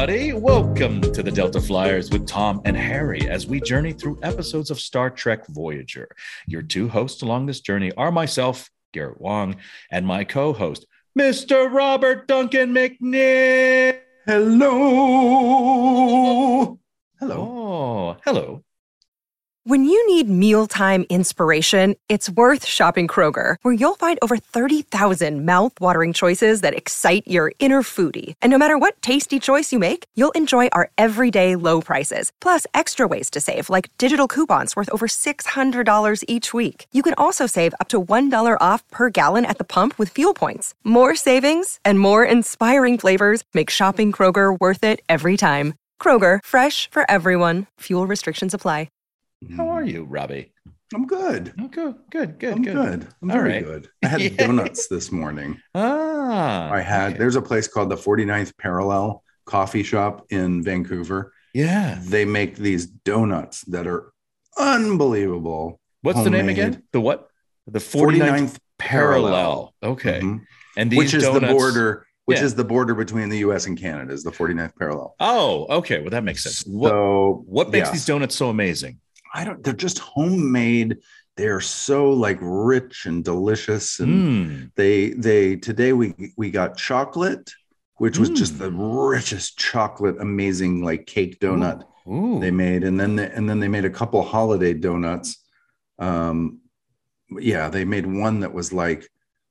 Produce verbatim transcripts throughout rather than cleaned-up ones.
everybody. Welcome to the Delta Flyers with Tom and Harry as we journey through episodes of Star Trek Voyager. Your two hosts along this journey are myself, Garrett Wong, and my co-host, Mister Robert Duncan McNick. Hello. Hello. Oh, hello. When you need mealtime inspiration, it's worth shopping Kroger, where you'll find over thirty thousand mouth-watering choices that excite your inner foodie. And no matter what tasty choice you make, you'll enjoy our everyday low prices, plus extra ways to save, like digital coupons worth over six hundred dollars each week. You can also save up to one dollar off per gallon at the pump with fuel points. More savings and more inspiring flavors make shopping Kroger worth it every time. Kroger, fresh for everyone. Fuel restrictions apply. How are you, Robbie? I'm good. Oh, good, good, good, I'm good. good. I'm All very right. good. I had Yeah. donuts this morning. Ah. I had, okay. there's a place called the forty-ninth Parallel Coffee Shop in Vancouver. Yeah. They make these donuts that are unbelievable. What's Homemade. the name again? The what? The forty-ninth, forty-ninth Parallel. Okay. Mhm. And these Which is donuts... the border, which Yeah. is the border between the U S and Canada, is the forty-ninth Parallel. Oh, okay. Well, that makes sense. What, So what makes yes. these donuts so amazing? I don't, they're just homemade. They're so like rich and delicious. And Mm. they, they, today we, we got chocolate, which was just Mm. the richest chocolate, amazing, like cake donut Ooh. they made. And then, they, and then they made a couple holiday donuts. Um, yeah, they made one that was like,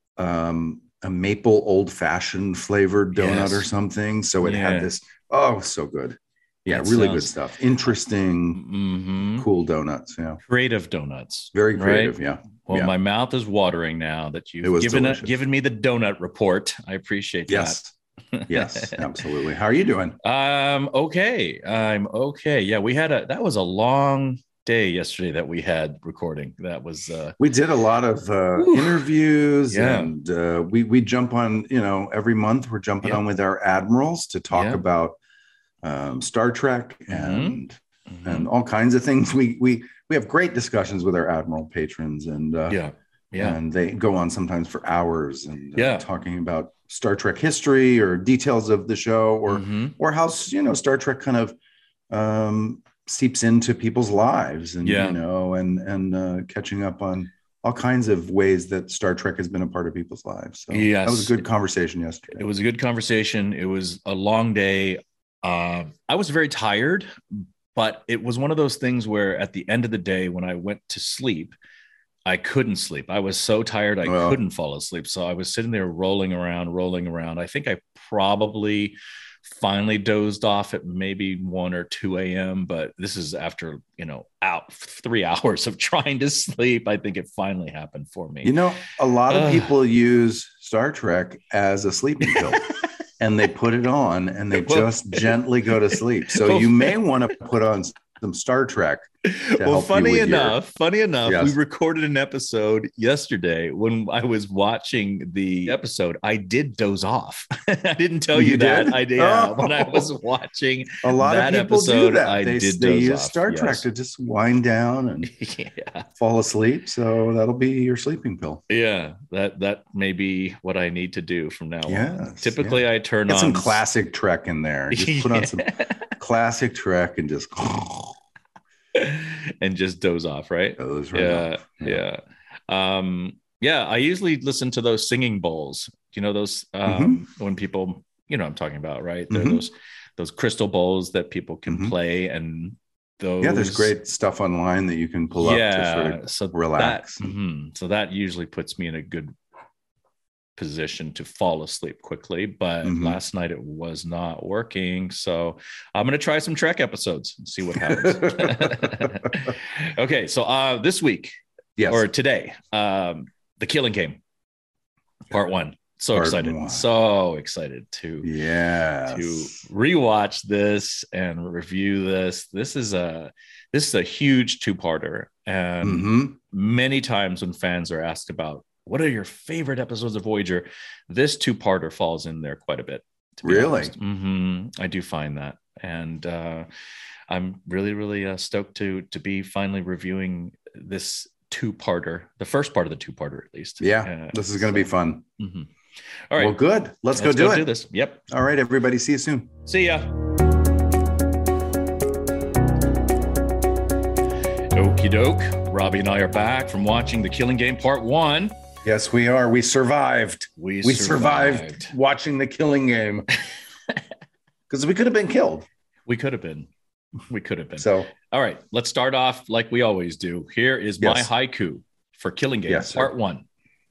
um, a maple old fashioned flavored donut Yes. or something. So it Yeah. had this, oh, so good. Yeah, That really sounds- good stuff. Interesting, Mhm. cool donuts. Yeah. Creative donuts. Very right? creative. Yeah. Well, yeah. my mouth is watering now that It you've was given, a, delicious. given me the donut report. I appreciate Yes. that. Yes, absolutely. How are you doing? Um, okay. I'm okay. Yeah, we had a, that was a long day yesterday that we had recording. That was, uh, We did a lot of uh, Whew. interviews Yeah. and uh, we, we jump on, you know, every month we're jumping Yeah. on with our admirals to talk Yeah. about um, Star Trek and mhm. and all kinds of things. We we we have great discussions with our admiral patrons, and uh, yeah, yeah, and they go on sometimes for hours and uh, Yeah. talking about Star Trek history or details of the show, or Mhm. or how, you know, Star Trek kind of um, seeps into people's lives, and Yeah. you know, and and uh, catching up on all kinds of ways that Star Trek has been a part of people's lives. So Yes. that was a good conversation yesterday. It was a good conversation. It was a long day. Uh, I was very tired, but it was one of those things where at the end of the day, when I went to sleep, I couldn't sleep. I was so tired, I Well. couldn't fall asleep. So I was sitting there rolling around, rolling around. I think I probably finally dozed off at maybe one or two a.m. But this is after, you know, out three hours of trying to sleep. I think it finally happened for me. You know, a lot of Ugh. people use Star Trek as a sleeping pill. And they put it on and they Well- just gently go to sleep. So Well, you may want to put on some Star Trek. Well, help you funny with your- enough, funny enough, Yes. we recorded an episode yesterday when I was watching the episode. I did doze off. I didn't tell you, You that. did? I did. Yeah, Oh. when I was watching A lot that of people episode, do that. I they did they doze use off, Star yes. Trek to just wind down and yeah, fall asleep. So that'll be your sleeping pill. yeah, that that may be what I need to do from now on. Yes, Typically, I turn Get on some classic Trek in there. Just put on some Yeah. classic Trek and just and just doze off, right? goes right Yeah, off. yeah, um, yeah. I usually listen to those singing bowls. Do you know those um, Mm-hmm. when people, you know, what I'm talking about, right? They're Mhm. those those crystal bowls that people can Mhm. play, and those. Yeah, there's great stuff online that you can pull up to sort of so relax. That, mhm. So that usually puts me in a good position to fall asleep quickly, but Mhm. last night it was not working, so I'm going to try some Trek episodes and see what happens. Okay, so uh this week Yes. or today, um The Killing Game part one. So Part excited one. so excited to Yes. to rewatch this and review this. This is a this is a huge two-parter, and Mhm. many times when fans are asked about what are your favorite episodes of Voyager, this two-parter falls in there quite a bit. To be Really? honest. Mhm. I do find that, and uh, I'm really, really uh, stoked to to be finally reviewing this two-parter, the first part of the two-parter at least. Yeah, Uh, this is going to so- be fun. Mhm. All right. Well, good. Let's, Let's go do go it. do this. Yep. All right, everybody. See you soon. See ya. Okie doke. Robbie and I are back from watching The Killing Game Part One. Yes, we are. We survived. We, We survived. survived watching The Killing Game because we could have been killed. We could have been. We could have been. So, all right, let's start off like we always do. Here is Yes. my haiku for Killing Game Yes, sir. Part One.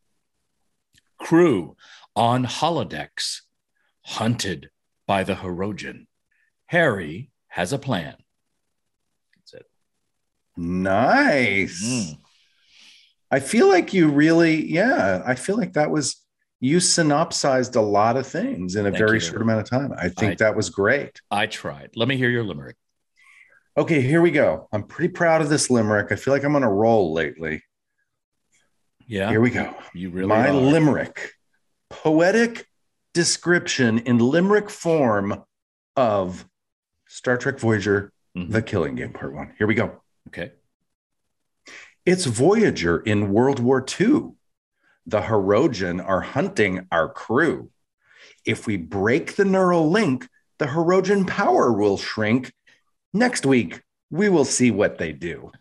Crew on holodecks, hunted by the Hirogen. Harry has a plan. That's it. nice. Mm. I feel like you really, yeah, I feel like that was, you synopsized a lot of things in a Thank very you. short amount of time. I think I- that was great. I tried. Let me hear your limerick. Okay, here we go. I'm pretty proud of this limerick. I feel like I'm on a roll lately. Yeah. Here we go. You really My are. limerick, poetic description in limerick form of Star Trek Voyager, Mhm. The Killing Game Part One. Here we go. Okay. It's Voyager in World War Two. The Hirogen are hunting our crew. If we break the neural link, the Hirogen power will shrink. Next week, we will see what they do.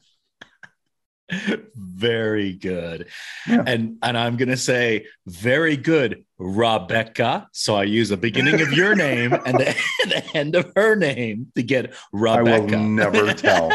Very good. Yeah. And and I'm gonna say very good, Rebecca. So I use the beginning of your name and the, the end of her name to get I Rebecca. will never tell.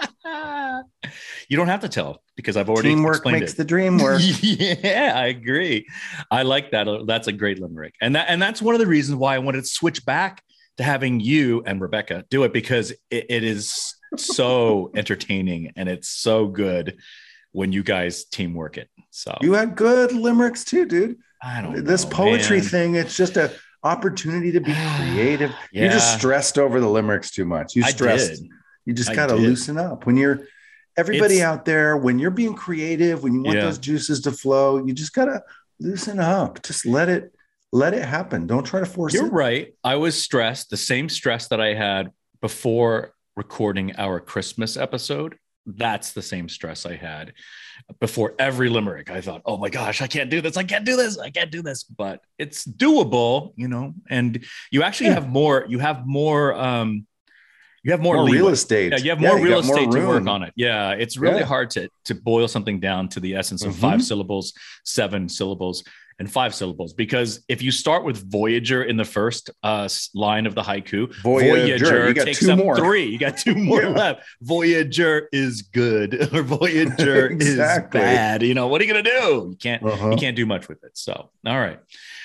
You don't have to tell because I've already Teamwork explained makes it. the dream work. Yeah, I agree. I like that. That's a great limerick. And that and that's one of the reasons why I wanted to switch back to having you and Rebecca do it, because it, it is so entertaining and it's so good when you guys teamwork it. So You had good limericks too, dude. I don't This know, poetry man. thing, it's just a opportunity to be creative. You Yeah. just stressed over the limericks too much. You I stressed. did. You just I got to did. loosen up. When you're everybody It's- out there, when you're being creative, when you want Yeah. those juices to flow, you just got to loosen up. Just let it let it happen. Don't try to force You're it. right. I was stressed, the same stress that I had before recording our Christmas episode. That's the same stress I had before every limerick. I thought, oh my gosh, I can't do this. I can't do this. I can't do this. But it's doable, you know, and you actually Yeah. have more, you have more, um, you have more, More leeway. real estate. Yeah, you have more you real got more estate to work room. on it. Yeah, it's really Yeah. hard to to boil something down to the essence of Mhm. five syllables, seven syllables, and five syllables. Because if you start with Voyager in the first uh, s- line of the haiku, Voyager. You got takes two up more. three. You got two more Yeah. left. Voyager is good, or Voyager Exactly. is bad. You know, what are you gonna do? You can't. Uh-huh. You can't do much with it. So, all right.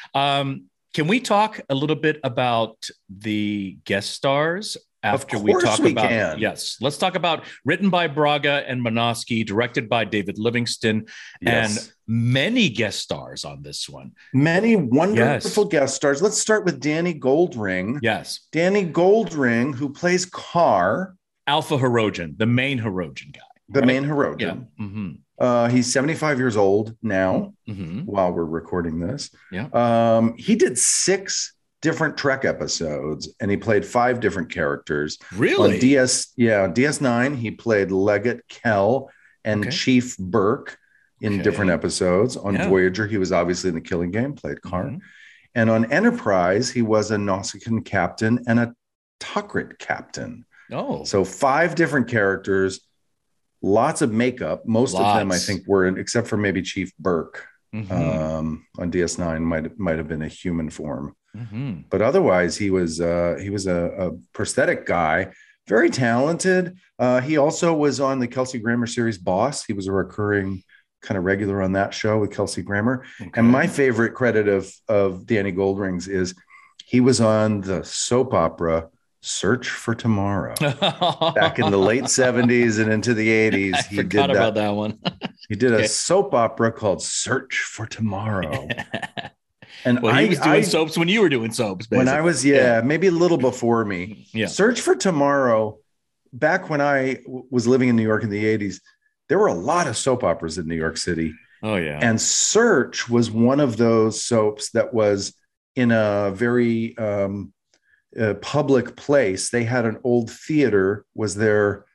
Um, can we talk a little bit about the guest stars after we course talk we about? can. Yes, let's talk about written by Braga and Monosky, directed by David Livingston, Yes. and many guest stars on this one. Many wonderful Yes. guest stars. Let's start with Danny Goldring. Yes, Danny Goldring, who plays Carr, Alpha Hirogen, the main Hirogen guy. the right? main Yeah. Hirogen. Mm-hmm. Uh, he's seventy-five years old now Mm-hmm. while we're recording this. Yeah. Um, he did six different Trek episodes and he played five different characters. Really? On D S, yeah, D S nine, he played Leggett Kell and Okay. Chief Burke in Okay. different episodes. On Yeah. Voyager, he was obviously in the Killing Game, played Carr. Mhm. And on Enterprise, he was a Nausicaan captain and a Tuckrit captain. Oh, So five different characters, lots of makeup. Most of them, I Lots. think, were, except for maybe Chief Burke Mhm. um, on D S nine, might might have been a human form. Mhm. But otherwise, he was uh, he was a, a prosthetic guy, very talented. Uh, he also was on the Kelsey Grammer series Boss. He was a recurring kind of regular on that show with Kelsey Grammer. Okay. And my favorite credit of of Danny Goldring's is he was on the soap opera Search for Tomorrow back in the late seventies and into the eighties. I He did forgot that. about that one. He did a Okay. soap opera called Search for Tomorrow. And well, I he was doing I- soaps when you were doing soaps. Basically. when I was, yeah, maybe a little before me. Yeah. Search for Tomorrow, back when I w- was living in New York in the eighties, there were a lot of soap operas in New York City. Oh yeah. And Search was one of those soaps that was in a very um, uh, public place. They had an old theater, was their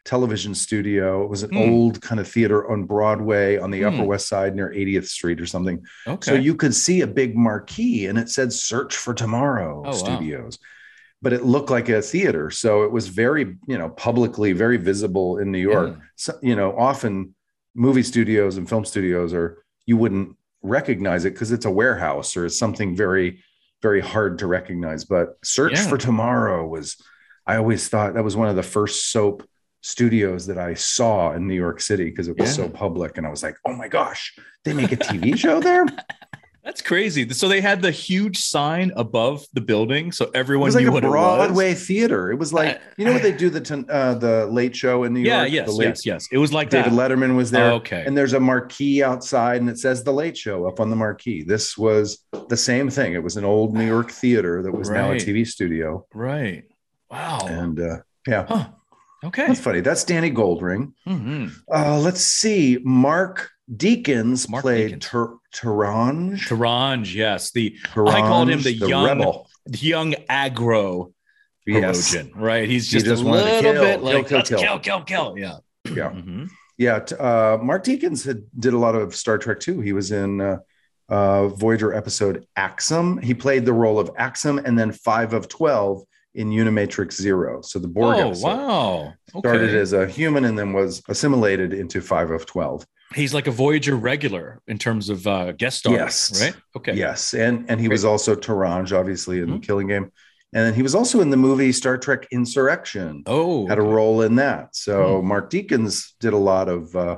television studio. It was an Hmm. old kind of theater on Broadway on the Hmm. Upper West Side near eightieth Street or something. Okay. So you could see a big marquee and it said Search for Tomorrow Oh, wow. Studios. But it looked like a theater. So it was very, you know, publicly very visible in New York. Yeah. So, you know, often movie studios and film studios are, you wouldn't recognize it because it's a warehouse or it's something very, very hard to recognize. But Search Yeah. for Tomorrow was, I always thought that was one of the first soap studios that I saw in New York City because it was Yeah. so public. And I was like, oh my gosh, they make a T V show there? That's crazy. So they had the huge sign above the building, so It everyone was like knew a what Broadway it was. theater. It was like, you know what they do the ton- uh, the Late Show in New Yeah, York? yes, the late, yes, yes. It was like David that. Letterman was there. Oh, okay. And there's a marquee outside and it says The Late Show up on the marquee. This was the same thing. It was an old New York theater that was now a Right. T V studio. Right. Wow. And uh, yeah, Huh. Okay. that's funny. That's Danny Goldring. Mhm. Uh, let's see. Mark Deakins Mark played Deakins. Ter- Taranj. Taranj, yes. The I called him the, Taranj, young rebel. the young aggro Yes. Herodian, right? He's He just, just a wanted to little kill, bit kill, like kill, let's kill. kill, kill, kill. Yeah. Yeah. Mhm. Yeah, t- uh, Mark Deakins had, did a lot of Star Trek too. He was in uh, uh, Voyager episode Axum. He played the role of Axum and then five of twelve in Unimatrix Zero. So the Borg Oh, episode wow. started Okay. as a human and then was assimilated into five of twelve. He's like a Voyager regular in terms of uh, guest stars, Yes. right? Okay. Yes, and and he Great. was also Taranj, obviously, in Mhm. the Killing Game, and then he was also in the movie Star Trek Insurrection. Oh, Had a okay. role in that. So Hmm. Mark Deakins did a lot of uh,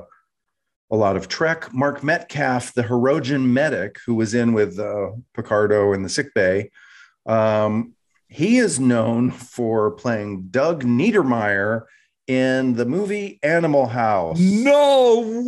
a lot of Trek. Mark Metcalf, the Herodian medic who was in with uh, Picardo in the sick bay, um, he is known for playing Doug Niedermeyer in the movie Animal House. No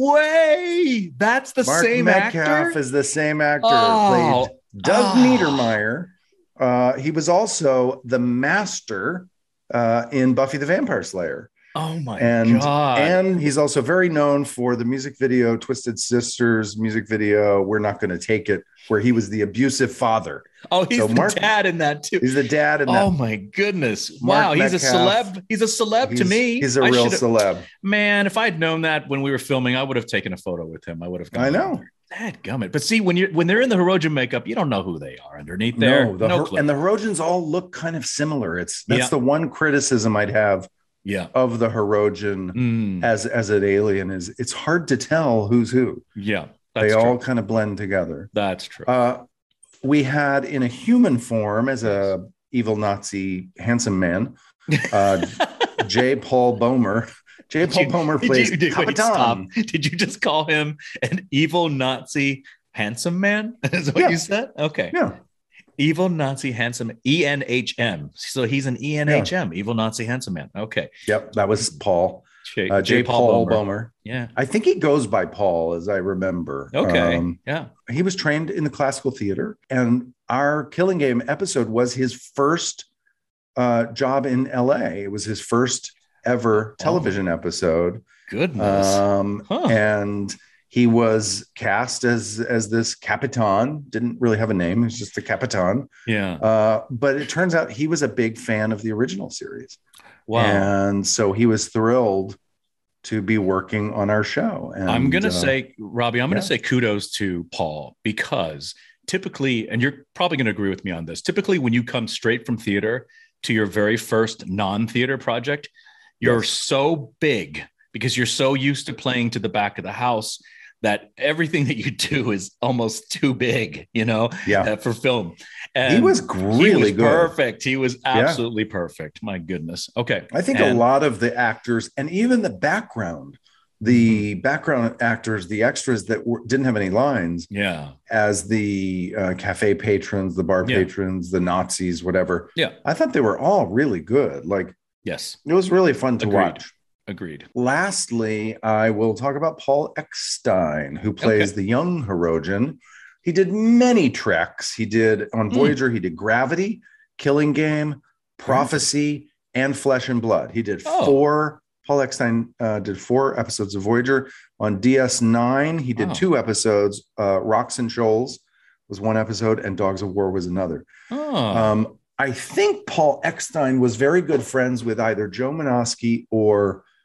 way. That's the Mark same Metcalf actor. is the same actor. Oh. Played Doug Oh. Niedermeyer. Uh, he was also the master uh, in Buffy the Vampire Slayer. Oh my and god. and he's also very known for the music video Twisted Sisters music video We're Not Going to Take It, where he was the abusive father. oh, he's so the Mark- dad in that too. He's the dad in that. Oh my goodness. Mark Wow, he's Metcalf. a celeb. He's a celeb to He's- me. he's a I real should've- celeb. Man, if I'd known that when we were filming, I would have taken a photo with him. I would have gone. I know. Dadgummit. But see, when you're when they're in the Herodian makeup, you don't know who they are underneath there. No, the no Her- clue. and the Herodians all look kind of similar. It's that's Yeah. the one criticism I'd have yeah. of the Herodian Mm, as as an alien is it's hard to tell who's who. yeah. That's They true. all kind of blend together. That's true. Uh, we had in a human form as a evil Nazi handsome man, uh, J. Paul Bomer. J. Paul Did you- Bomer did plays you- did- wait, stop. Capitan. Did you just call him an evil Nazi handsome man? Is that what Yeah. you said? Okay. Yeah, Evil Nazi handsome E N H M. So he's an E N H M, evil Nazi handsome man. Okay. yep, that was Paul. J, Uh, J. Paul, Bomer. Yeah. I think he goes by Paul, as I remember. Okay. Um, yeah. he was trained in the classical theater, and our Killing Game episode was his first uh, job in L A. It was his first ever television episode. Goodness. Um, Huh. And he was cast as as this Capitan. Didn't really have a name. He was just the Capitan. yeah. Uh, but it turns out he was a big fan of the original series. Wow. And so he was thrilled to be working on our show. And, I'm going to uh, say, Robbie, I'm going to yeah. say kudos to Paul because typically, and you're probably going to agree with me on this, typically when you come straight from theater to your very first non-theater project, you're Yes. so big because you're so used to playing to the back of the house that everything that you do is almost too big, you know, Yeah. uh, for film. And he was he really was good. perfect. He was absolutely perfect. My goodness. Okay. I think a And- lot of the actors and even the background, the Mm-hmm. background actors, the extras that were, didn't have any lines Yeah. as the uh, cafe patrons, the bar Yeah. patrons, the Nazis, whatever. Yeah. I thought they were all really good. Like Yes. it was really fun to Agreed. watch. Agreed. Lastly, I will talk about Paul Eckstein, who plays Okay. the young Herodian. He did many treks. He did on Hmm. Voyager, he did Gravity, Killing Game, Prophecy, and Flesh and Blood. He did Oh. four. Paul Eckstein uh, did four episodes of Voyager. On D S nine, he did Wow. two episodes. Uh, Rocks and Shoals was one episode, and Dogs of War was another. Oh. Um, I think Paul Eckstein was very good friends with either Joe Menosky or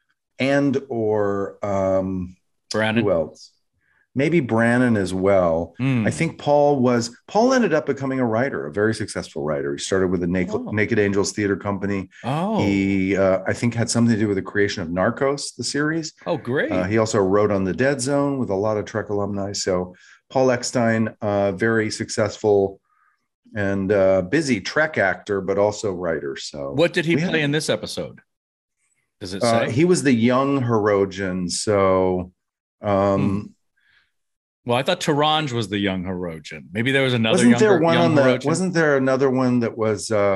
and or um, Brannon. who else? Maybe Brannon as well. Mm. I think Paul was Paul ended up becoming a writer, a very successful writer. He started with the Naked, Oh. Naked Angels Theater Company. Oh, He, uh, I think, had something to do with the creation of Narcos, the series. oh, great. Uh, he also wrote on The Dead Zone with a lot of Trek alumni. So Paul Eckstein, uh, very successful and uh, busy Trek actor, but also writer. So What did he we play had- in this episode? Does it Uh, say? he was the young Hirogen. So, um, Hmm. Well, I thought Taranj was the young Hirogen. Maybe there was another wasn't younger, there one young on the? Hirogen? Wasn't there another one that was? Uh,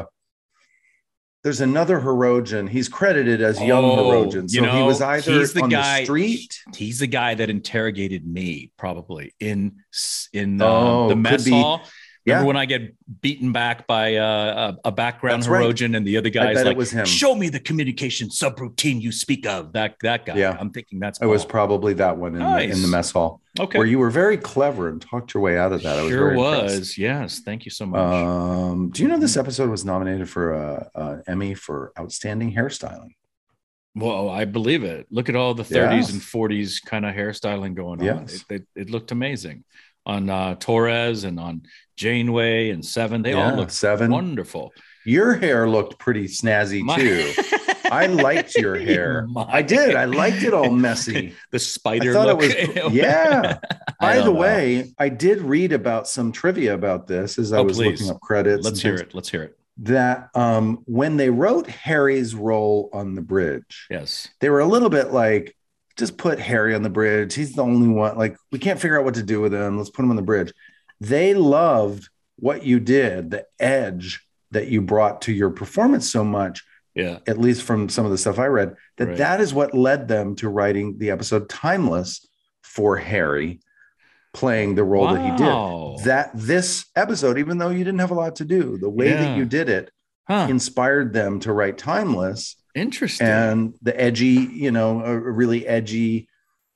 there's another Hirogen. He's credited as young Oh, Hirogen. So you know, he was either he's the on guy, the street. He's the guy that interrogated me, probably in in uh, Oh, the could mess be. hall. Remember Yeah. when I get beaten back by uh, a, a background That's right. Hirogen, and the other I guy's bet like, it was him. "Show me the communication subroutine you speak of." That that guy. Yeah. I'm thinking that's It was Paul. probably that one in, the, in Nice. the mess hall, Okay. where you were very clever and talked your way out of that. I was Sure very was. impressed. Yes. Thank you so much. Um, do you know this episode was nominated for a, a Emmy for outstanding hairstyling? Well, I believe it. Look at all the thirties Yeah. and forties kind of hairstyling going on. Yes. It, it, it looked amazing on uh, Torres and on Janeway and Seven. They all Yeah, looked Seven. wonderful. Your hair looked pretty snazzy My- too. I liked your hair. My- I did. I liked it all messy. The spider I thought look. it was yeah. I By don't the know. way, I did read about some trivia about this as I Oh, was please. looking up credits. Let's and hear things, it. Let's hear it. That um, when they wrote Harry's role on the bridge, Yes. they were a little bit like, just put Harry on the bridge. He's the only one. Like, we can't figure out what to do with him. Let's put him on the bridge. They loved what you did, the edge that you brought to your performance so much, Yeah. at least from some of the stuff I read, that Right. that is what led them to writing the episode Timeless for Harry playing the role that he Wow. did. That this episode, even though you didn't have a lot to do, the way Yeah. that you did it Huh. inspired them to write Timeless. Interesting. And the edgy, you know, a really edgy,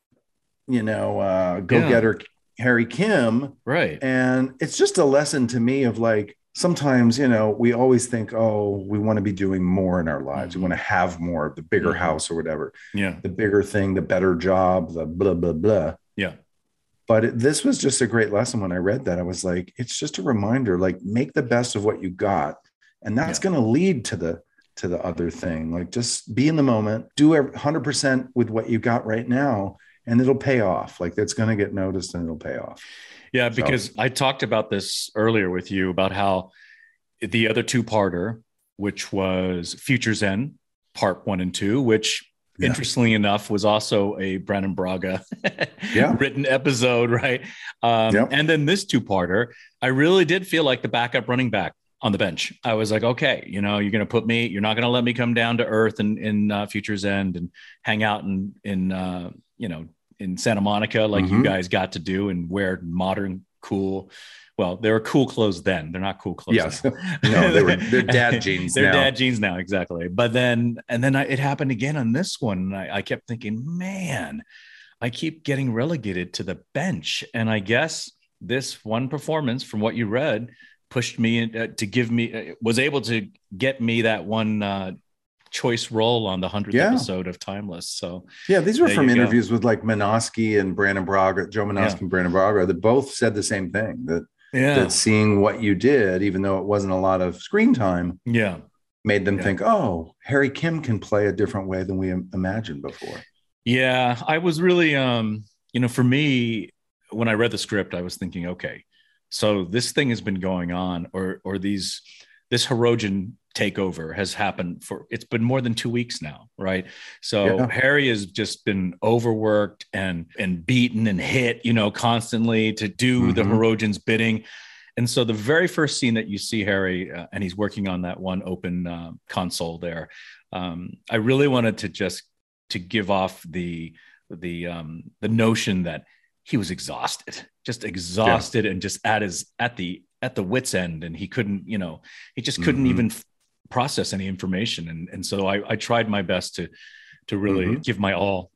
you know, uh, go-getter Harry Kim. right. And it's just a lesson to me of like, sometimes, you know, we always think, oh, we want to be doing more in our lives. We want to have more, the bigger Mhm. house or whatever, Yeah. the bigger thing, the better job, the blah, blah, blah. Yeah. But it, this was just a great lesson. When I read that, I was like, it's just a reminder, like, make the best of what you got. And that's Yeah. going to lead to the, to the other thing. Like, just be in the moment, do a hundred percent with what you got right now, and it'll pay off. Like, that's going to get noticed and it'll pay off. Yeah, So- because I talked about this earlier with you about how the other two-parter, which was Future's End, part one and two, which Yeah. interestingly enough was also a Brandon Braga Yeah. written episode, right? Um, Yep. And then this two-parter, I really did feel like the backup running back on the bench. I was like, okay, you know, you're going to put me, you're not going to let me come down to earth in, in uh, Future's End and hang out in, in uh, you know, in Santa Monica, like you Mhm. guys got to do, and wear modern, cool. Well, they were cool clothes then. They're not cool clothes. Yes. now. No, they were- they're dad jeans They're now. dad jeans now, exactly. But then, and then I, it happened again on this one. And I, I kept thinking, man, I keep getting relegated to the bench. And I guess this one performance, from what you read, pushed me in, uh, to give me, uh, was able to get me that one uh, choice role on the hundredth Yeah. episode of Timeless. So Yeah, these were There from you go. interviews with like Minosky and Brandon Braga, Joe Minosky Yeah. and Brandon Braga, that both said the same thing, that, yeah, that seeing what you did, even though it wasn't a lot of screen time, yeah. made them Yeah. think, oh, Harry Kim can play a different way than we im- imagined before. Yeah, I was really, um, you know, for me, when I read the script, I was thinking, okay, so this thing has been going on, or or these this Hirogen takeover has happened for, it's been more than two weeks now, right? So Yeah. Harry has just been overworked and and beaten and hit, you know, constantly to do the Mhm. Hirogen's bidding. And so the very first scene that you see Harry, uh, and he's working on that one open uh, console there, um, I really wanted to just to give off the the um, the notion that he was exhausted, just exhausted, and just at his at the at the wit's end, and he couldn't, you know, he just couldn't Mhm. even f- process any information, and and so I, I tried my best to to really Mhm. give my all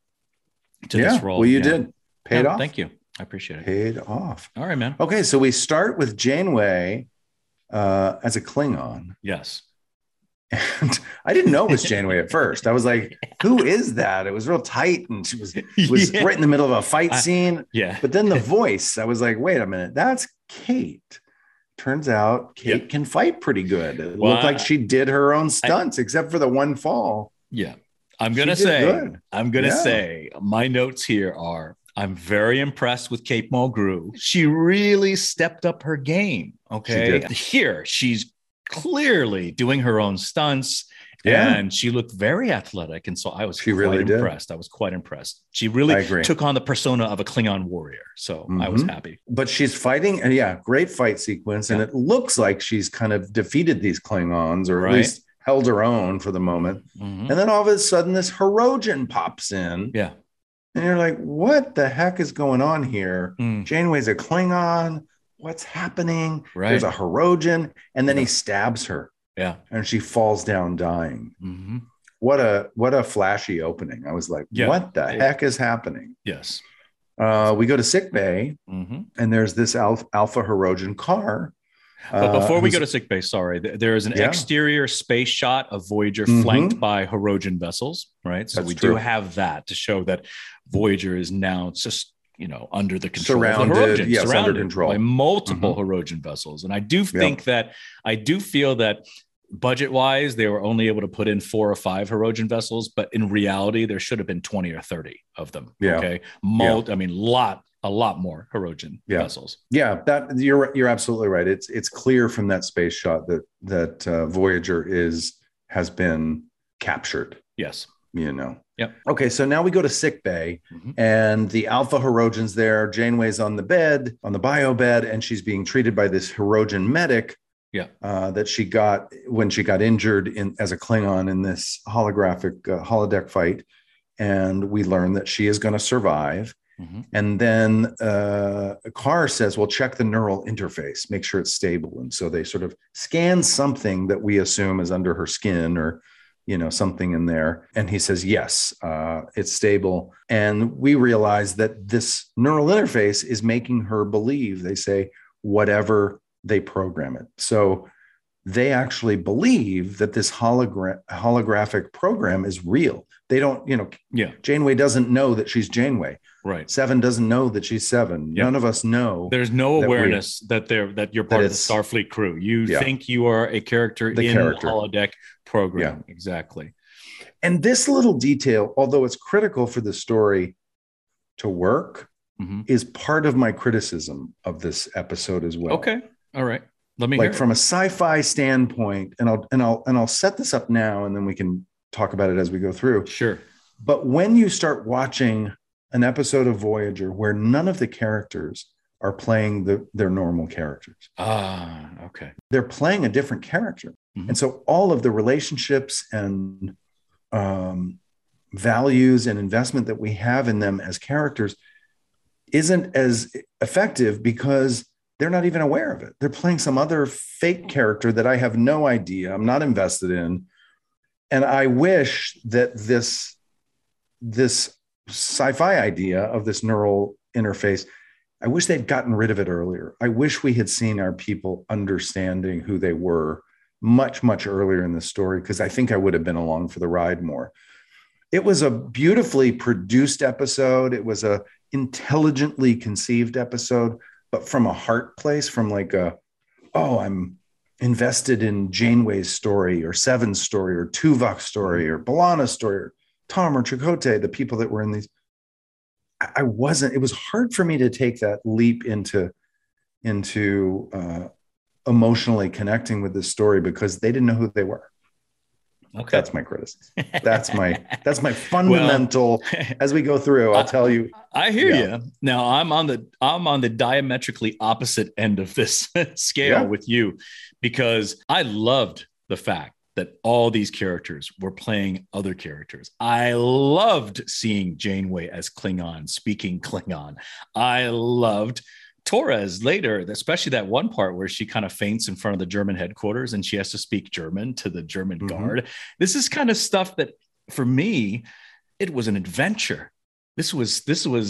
to Yeah, this role. well, you Yeah. did. Paid Yeah, off. Thank you, I appreciate it. Paid off. All right, man. Okay, so we start with Janeway uh, as a Klingon. Yes. And I didn't know it was Janeway at first. I was like, who is that? It was real tight. And she was, was yeah. right in the middle of a fight scene. I, yeah. But then the voice, I was like, wait a minute, that's Kate. Turns out Kate yep. can fight pretty good. It well, looked like she did her own stunts, I, except for the one fall. Yeah. I'm going to say, good. I'm going to yeah. say my notes here are, I'm very impressed with Kate Mulgrew. She really stepped up her game. Okay. She here, she's clearly doing her own stunts. Yeah. And she looked very athletic. And so I was she quite really impressed. Did. I was quite impressed. She really took on the persona of a Klingon warrior. So mm-hmm. I was happy. But she's fighting. And yeah, great fight sequence. Yeah. And it looks like she's kind of defeated these Klingons, or right. at least held her own for the moment. Mm-hmm. And then all of a sudden this Hirogen pops in. Yeah. And you're like, what the heck is going on here? Mm. Janeway's a Klingon. What's happening? Right. There's a Hirogen. And then yeah. he stabs her. Yeah. And she falls down dying. Mm-hmm. What a what a flashy opening. I was like, yeah. what the it, heck is happening? Yes. Uh, we go to sick bay, mm-hmm. and there's this Alpha, Alpha Hirogen car. But before uh, we go to sick bay, sorry, there is an yeah. exterior space shot of Voyager mm-hmm. flanked by Hirogen vessels, right? So That's we true. do have that to show that Voyager is now just, you know, under the control surrounded, of the Hirogen, yes, surrounded under control by multiple mm-hmm. Hirogen vessels. And I do think yeah. that, I do feel that budget-wise, they were only able to put in four or five Hirogen vessels, but in reality, there should have been twenty or thirty of them. Yeah. Okay. Mul- yeah. I mean, lot, a lot more Hirogen yeah. vessels. Yeah, that you're you're absolutely right. It's it's clear from that space shot that that uh, Voyager is has been captured. Yes. You know. Yep. Okay, so now we go to sick bay, mm-hmm. and the Alpha Hirogen's there. Janeway's on the bed, on the bio bed, and she's being treated by this Hirogen medic. Yeah, uh, that she got when she got injured in as a Klingon in this holographic uh, holodeck fight, and we learn that she is going to survive. Mm-hmm. And then uh, Carr says, "Well, check the neural interface, make sure it's stable." And so they sort of scan something that we assume is under her skin, or you know, something in there. And he says, "Yes, uh, it's stable." And we realize that this neural interface is making her believe. They say whatever they program it. So they actually believe that this hologra- holographic program is real. They don't, you know, yeah. Janeway doesn't know that she's Janeway. Right. Seven doesn't know that she's Seven. Yep. None of us know. There's no that awareness that they're that you're part that of the Starfleet crew. You yeah. think you are a character the in character. the holodeck program. Yeah. Exactly. And this little detail, although it's critical for the story to work, mm-hmm. is part of my criticism of this episode as well. Okay. All right. Let me like hear from it. a sci-fi standpoint, and I'll and I'll and I'll set this up now, and then we can talk about it as we go through. Sure. But when you start watching an episode of Voyager where none of the characters are playing the, their normal characters. Ah, okay. They're playing a different character. Mm-hmm. And so all of the relationships and um, values and investment that we have in them as characters isn't as effective because they're not even aware of it. They're playing some other fake character that I have no idea, I'm not invested in. And I wish that this, this sci-fi idea of this neural interface, I wish they'd gotten rid of it earlier. I wish we had seen our people understanding who they were much, much earlier in the story, because I think I would have been along for the ride more. It was a beautifully produced episode. It was a intelligently conceived episode, but from a heart place, from like a, oh, I'm invested in Janeway's story or Seven's story or Tuvok's story or B'Elanna's story or Tom or Chakotay, the people that were in these. I wasn't, it was hard for me to take that leap into, into uh, emotionally connecting with this story because they didn't know who they were. Okay. That's my criticism. That's my, that's my fundamental, well, as we go through, I'll I, tell you. I hear yeah. you. Now I'm on the, I'm on the diametrically opposite end of this scale yeah. with you, because I loved the fact that all these characters were playing other characters. I loved seeing Janeway as Klingon, speaking Klingon. I loved Torres later, especially that one part where she kind of faints in front of the German headquarters and she has to speak German to the German mm-hmm. guard. This is kind of stuff that, for me, it was an adventure. This was, this was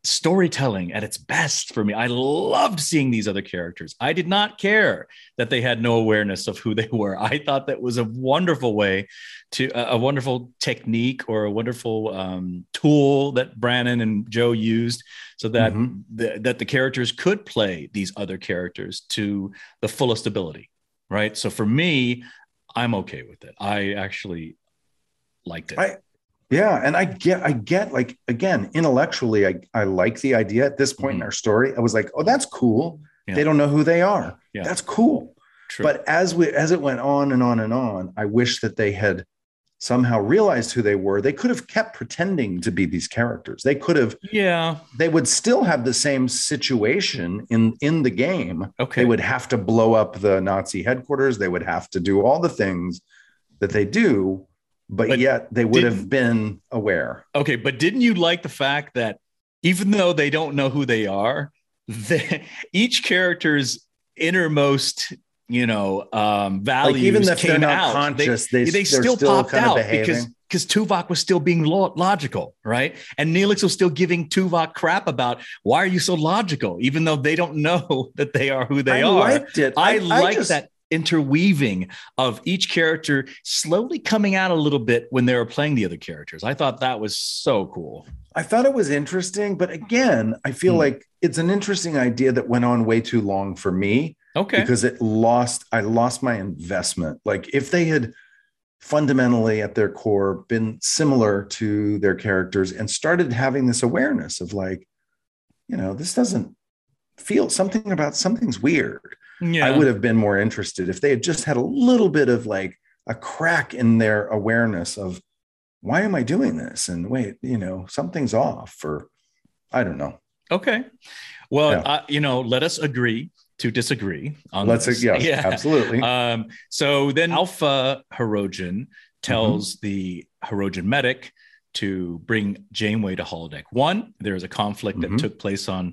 storytelling at its best for me. I loved seeing these other characters. I did not care that they had no awareness of who they were. I thought that was a wonderful way to a wonderful technique or a wonderful um, tool that Brannon and Joe used so that mm-hmm. the, that the characters could play these other characters to the fullest ability. Right. So for me, I'm okay with it. I actually liked it. I, Yeah. And I get, I get like, again, intellectually, I, I like the idea at this point mm-hmm. in our story. I was like, oh, that's cool. Yeah. They don't know who they are. Yeah. That's cool. True. But as we, as it went on and on and on, I wish that they had somehow realized who they were. They could have kept pretending to be these characters. They could have, yeah, they would still have the same situation in, in the game. Okay. They would have to blow up the Nazi headquarters. They would have to do all the things that they do. But, but yet they would have been aware. Okay. But didn't you like the fact that even though they don't know who they are, the, each character's innermost, you know, um, values, like even if came they're not out. conscious, they, they, they still, still popped kind of out behaving. because because Tuvok was still being lo- logical, right? And Neelix was still giving Tuvok crap about why are you so logical, even though they don't know that they are who they I are. Liked it. I, I like just... that interweaving of each character slowly coming out a little bit when they were playing the other characters. I thought that was so cool. I thought it was interesting, but again, I feel hmm. like it's an interesting idea that went on way too long for me. Okay. Because it lost, I lost my investment. Like if they had fundamentally at their core been similar to their characters and started having this awareness of like, you know, this doesn't feel something about something's weird. Yeah. I would have been more interested if they had just had a little bit of like a crack in their awareness of why am I doing this? And wait, you know, something's off or I don't know. Okay. Well, yeah. uh, you know, let us agree to disagree on Let's this. Yes, yeah, absolutely. Um, so then Alpha Hirogen tells mm-hmm. the Hirogen medic to bring Janeway to holodeck one. There's a conflict mm-hmm. that took place on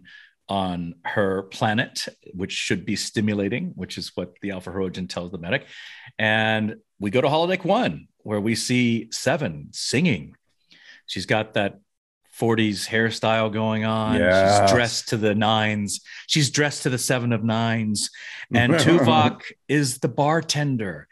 on her planet, which should be stimulating, which is what the Alpha Hirogen tells the medic. And we go to holodeck one, where we see Seven singing. She's got that forties hairstyle going on. Yes. She's dressed to the nines. She's dressed to the seven of nines. And Tuvok is the bartender.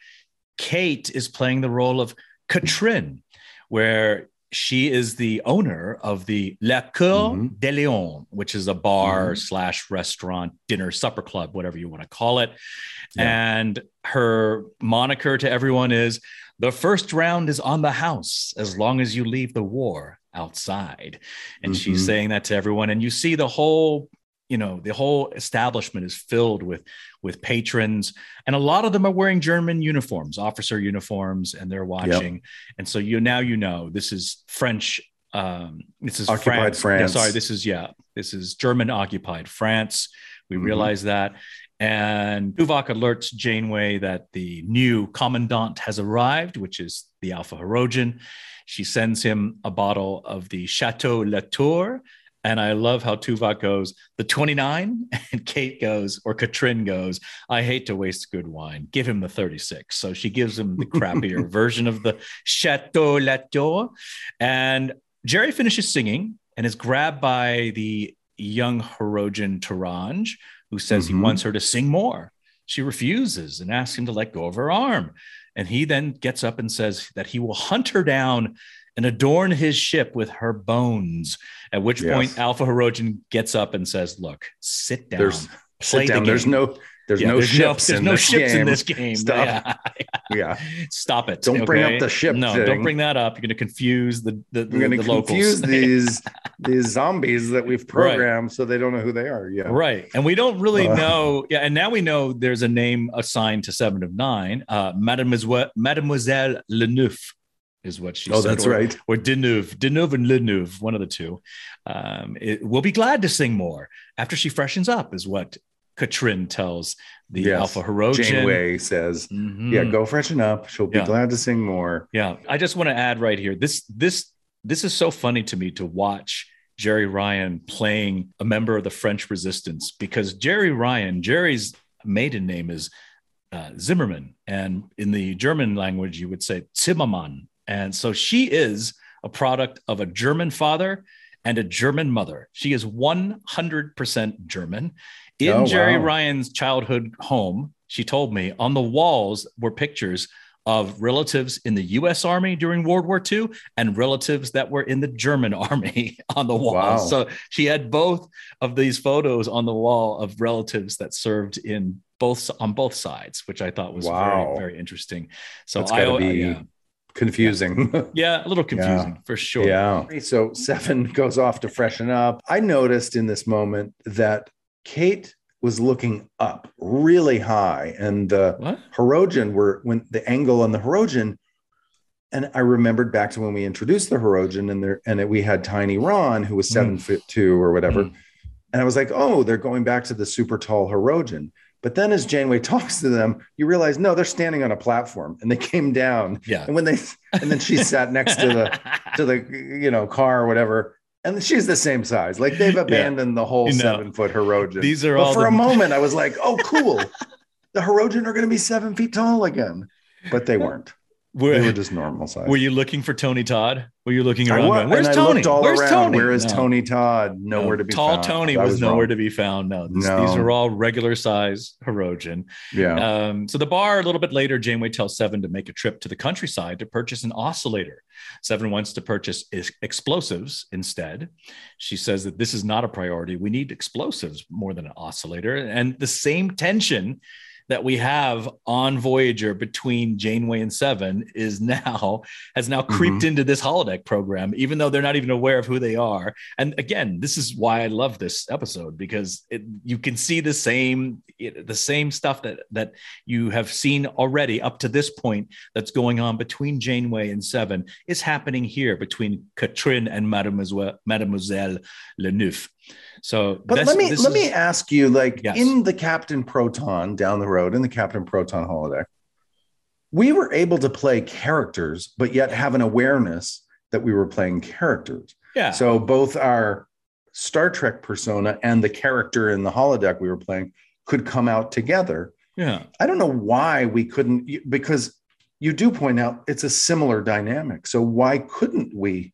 Kate is playing the role of Katrin, where she is the owner of the La Cour mm-hmm. de Lion, which is a bar mm-hmm. slash restaurant, dinner, supper club, whatever you want to call it. Yeah. And her moniker to everyone is, the first round is on the house as long as you leave the war outside. And mm-hmm. she's saying that to everyone. And you see the whole, you know, the whole establishment is filled with, with patrons. And a lot of them are wearing German uniforms, officer uniforms, and they're watching. Yep. And so you, now, you know, this is French. Um, this is occupied France. France. Yeah, sorry, this is, yeah, this is German occupied France. We mm-hmm. realize that. And Tuvok alerts Janeway that the new commandant has arrived, which is the Alpha Hirogen. She sends him a bottle of the Chateau Latour. And I love how Tuvok goes, the twenty-nine, and Kate goes, or Katrin goes, I hate to waste good wine. Give him the thirty-six. So she gives him the crappier version of the Chateau Latour. And Jerry finishes singing and is grabbed by the young Hirogen Taranj, who says mm-hmm. he wants her to sing more. She refuses and asks him to let go of her arm. And he then gets up and says that he will hunt her down and adorn his ship with her bones. At which yes. point Alpha Hirogen gets up and says, look, sit down. There's, sit down. The there's no there's, yeah, no, there's ships no, there's in no this ships game. in this game. Stop. Yeah. yeah. Stop it. Don't okay? bring up the ship. No, thing. don't bring that up. You're going to confuse the, the, the, You're going the to confuse locals. these, these zombies that we've programmed right. so they don't know who they are. Yeah. Right. And we don't really uh, know. Yeah. And now we know there's a name assigned to Seven of Nine, uh, Mademoiselle, Mademoiselle Leneuve. Is what she oh, said. that's or, right. Or Deneuve, Deneuve and Leneuve, one of the two. Um, it, we'll be glad to sing more after she freshens up, is what Katrin tells the yes. Alpha Hirogen. Janeway says, mm-hmm. "Yeah, go freshen up. She'll be yeah. glad to sing more." Yeah, I just want to add right here. This this this is so funny to me to watch Jerry Ryan playing a member of the French Resistance, because Jerry Ryan, Jerry's maiden name is uh, Zimmerman, and in the German language you would say Zimmermann. And so she is a product of a German father and a German mother. She is one hundred percent German. In Oh, Jerry wow. Ryan's childhood home, she told me, on the walls were pictures of relatives in the U S Army during World War Two and relatives that were in the German Army on the wall. Wow. So she had both of these photos on the wall of relatives that served in both on both sides, which I thought was Wow. very, very interesting. So That's I, got to be yeah, confusing. yeah, a little confusing Yeah. for sure. Yeah. So Seven goes off to freshen up. I noticed in this moment that Kate was looking up really high, and the What? Hirogen were when the angle on the Hirogen. And I remembered back to when we introduced the Hirogen, and there, and we had Tiny Ron, who was seven Mm. foot two or whatever. Mm. And I was like, oh, they're going back to the super tall Hirogen. But then as Janeway talks to them, you realize, no, they're standing on a platform and they came down. Yeah. And when they, and then she sat next to the, to the, you know, car or whatever. And she's the same size. Like they've abandoned the whole You know, seven foot Hirogen. these are but all for the- a moment, I was like, oh, cool. The Hirogen are going to be seven feet tall again. But they weren't. Were, They were just normal size. were you looking for Tony Todd? Were you looking I around? wa- going, Where's and I Tony? looked all Where's around. Tony? Where is No. Tony Todd? Nowhere No, to be Tall found. Tony I was, nowhere wrong. to be found. No, this, No. these are all regular size Hirogen. Yeah. Um, so the bar, a little bit later, Janeway tells Seven to make a trip to the countryside to purchase an oscillator. Seven wants to purchase ex- explosives instead. She says that this is not a priority. We need explosives more than an oscillator. And the same tension that we have on Voyager between Janeway and Seven is now has now creeped Mhm. into this holodeck program, even though they're not even aware of who they are. And again, this is why I love this episode, because it, you can see the same it, the same stuff that that you have seen already up to this point that's going on between Janeway and Seven is happening here between Katrin and Mademoiselle Mademoiselle Leneuf. So, But this- let me this let is- me ask you, like Yes. in the Captain Proton down the road, in the Captain Proton holodeck, we were able to play characters, but yet have an awareness that we were playing characters. yeah. So both our Star Trek persona and the character in the holodeck we were playing could come out together. yeah. I don't know why we couldn't, because you do point out it's a similar dynamic. So why couldn't we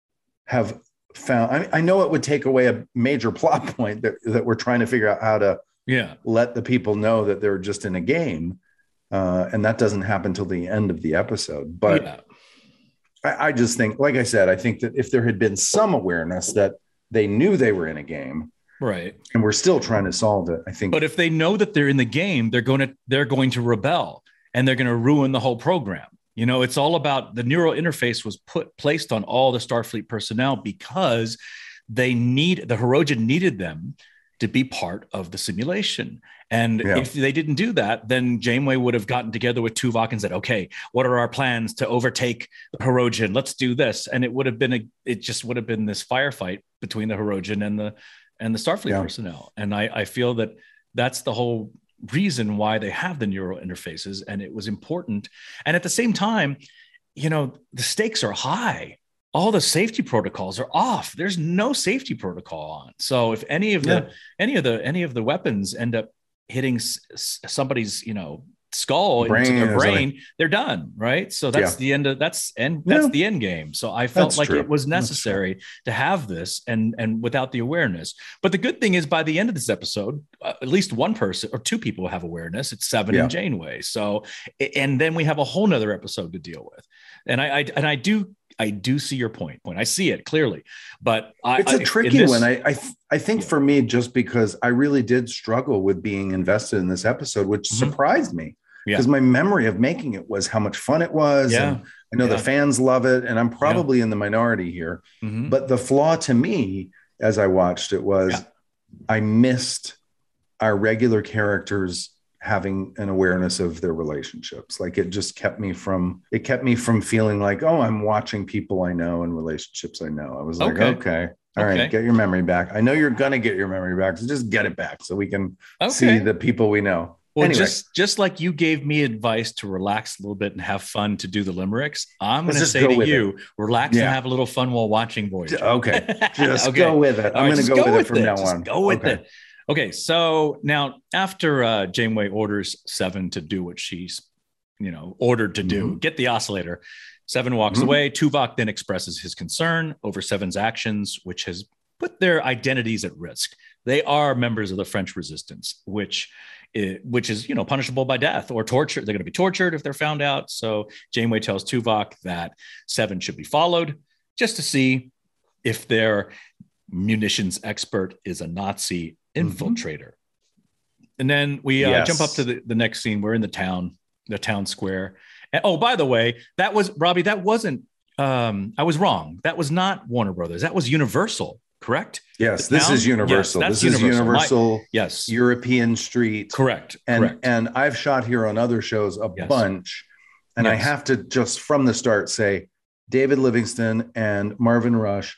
have found? I, I know it would take away a major plot point that, that we're trying to figure out how to Yeah. let the people know that they're just in a game. Uh, and that doesn't happen till the end of the episode. But yeah. I, I just think, like I said, I think that if there had been some awareness that they knew they were in a game Right. and we're still trying to solve it, I think. But if they know that they're in the game, they're going to they're going to rebel and they're going to ruin the whole program. You know, it's all about the neural interface was put placed on all the Starfleet personnel because they need the Hirogen needed them to be part of the simulation. And Yeah. if they didn't do that, then Janeway would have gotten together with Tuvok and said, okay, what are our plans to overtake the Hirogen? Let's do this. And it would have been a, it just would have been this firefight between the Hirogen and the, and the Starfleet Yeah. personnel. And I, I feel that that's the whole reason why they have the neural interfaces. And it was important. And at the same time, you know, the stakes are high. All the safety protocols are off. There's no safety protocol on. So if any of the Yeah. any of the any of the weapons end up hitting s- s- somebody's, you know, skull Brain into their or brain, something. they're done, right? So that's Yeah. the end of that's and that's Yeah. the end game. So I felt That's like true. it was That's necessary to have this and and without the awareness. But the good thing is by the end of this episode, uh, at least one person or two people have awareness. It's Seven Yeah. and Janeway. So and then we have a whole nother episode to deal with. And I, I and I do I do see your point. Point. I see it clearly, but I, It's a I- tricky in this- one. I I, th- I think Yeah. for me, just because I really did struggle with being invested in this episode, which Mhm. surprised me Yeah. because my memory of making it was how much fun it was. Yeah. And I know Yeah. the fans love it, and I'm probably in the minority here. Mhm. But the flaw to me, as I watched it, was Yeah. I missed our regular characters having an awareness of their relationships. Like it just kept me from it kept me from feeling like, oh, I'm watching people I know and relationships I know. I was like, Okay. okay, all right, Okay. get your memory back. I know you're gonna get your memory back, so just get it back so we can see Okay. the people we know. Well, Anyway. just just like you gave me advice to relax a little bit and have fun to do the limericks, I'm Let's going to just say go to with you, relax Yeah. and have a little fun while watching Voyager. Okay, just Okay. go with it. All I'm right, gonna just go, with it from now Just on. Go with Okay. it. Okay, so now after uh, Janeway orders Seven to do what she's, you know, ordered to do, Mhm. get the oscillator, Seven walks Mhm. away. Tuvok then expresses his concern over Seven's actions, which has put their identities at risk. They are members of the French resistance, which is, which is, you know, punishable by death or torture. They're going to be tortured if they're found out. So Janeway tells Tuvok that Seven should be followed just to see if their munitions expert is a Nazi infiltrator. Mm-hmm. And then we uh, yes. jump up to the, the next scene. We're in the town, the town square. And, oh, by the way, that was, Robbie, that wasn't, um, I was wrong. That was not Warner Brothers. That was Universal, correct? Yes, The this town? is Universal. Yes, this that's is Universal. Universal. My, yes. European Street. Correct. And, correct. and I've shot here on other shows a Yes. bunch. And Yes. I have to just from the start say, David Livingston and Marvin Rush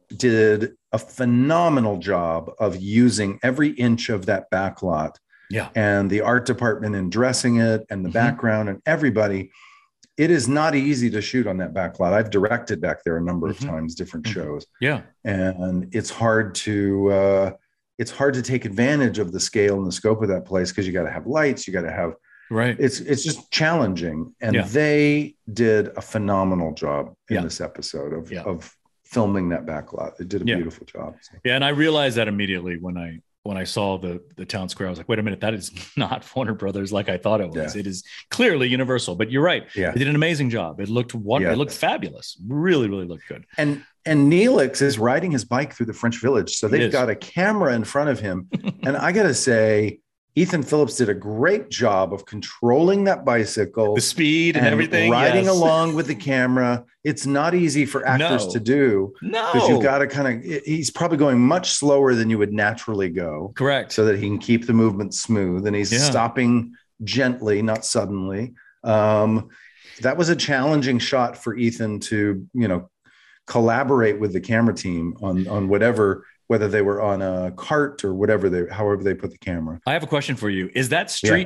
did a phenomenal job of using every inch of that backlot. Yeah. And the art department in dressing it and the Mhm. background and everybody. It is not easy to shoot on that backlot. I've directed back there a number of Mhm. times, different Mhm. shows. Yeah. And it's hard to uh, it's hard to take advantage of the scale and the scope of that place because you got to have lights, you got to have Right. it's it's just challenging. And Yeah. they did a phenomenal job in Yeah. this episode of, Yeah. of filming that backlot. They did a Yeah. beautiful job. So. Yeah. And I realized that immediately when I, when I saw the, the town square. I was like, wait a minute, that is not Warner Brothers like I thought it was. Yeah. It is clearly Universal, but you're right. Yeah. They did an amazing job. It looked wonderful. Yeah. It looked fabulous. Really, really looked good. And and Neelix is riding his bike through the French Village. So He they've is. got a camera in front of him. And I got to say, Ethan Phillips did a great job of controlling that bicycle. The speed and, and everything. riding yes. along with the camera. It's not easy for actors No. to do No. because you've got to kind of, he's probably going much slower than you would naturally go Correct. so that he can keep the movement smooth. And he's Yeah. stopping gently, not suddenly. Um, that was a challenging shot for Ethan to, you know, collaborate with the camera team on, on whatever, whether they were on a cart or whatever they, however they put the camera. I have a question for you. Is that street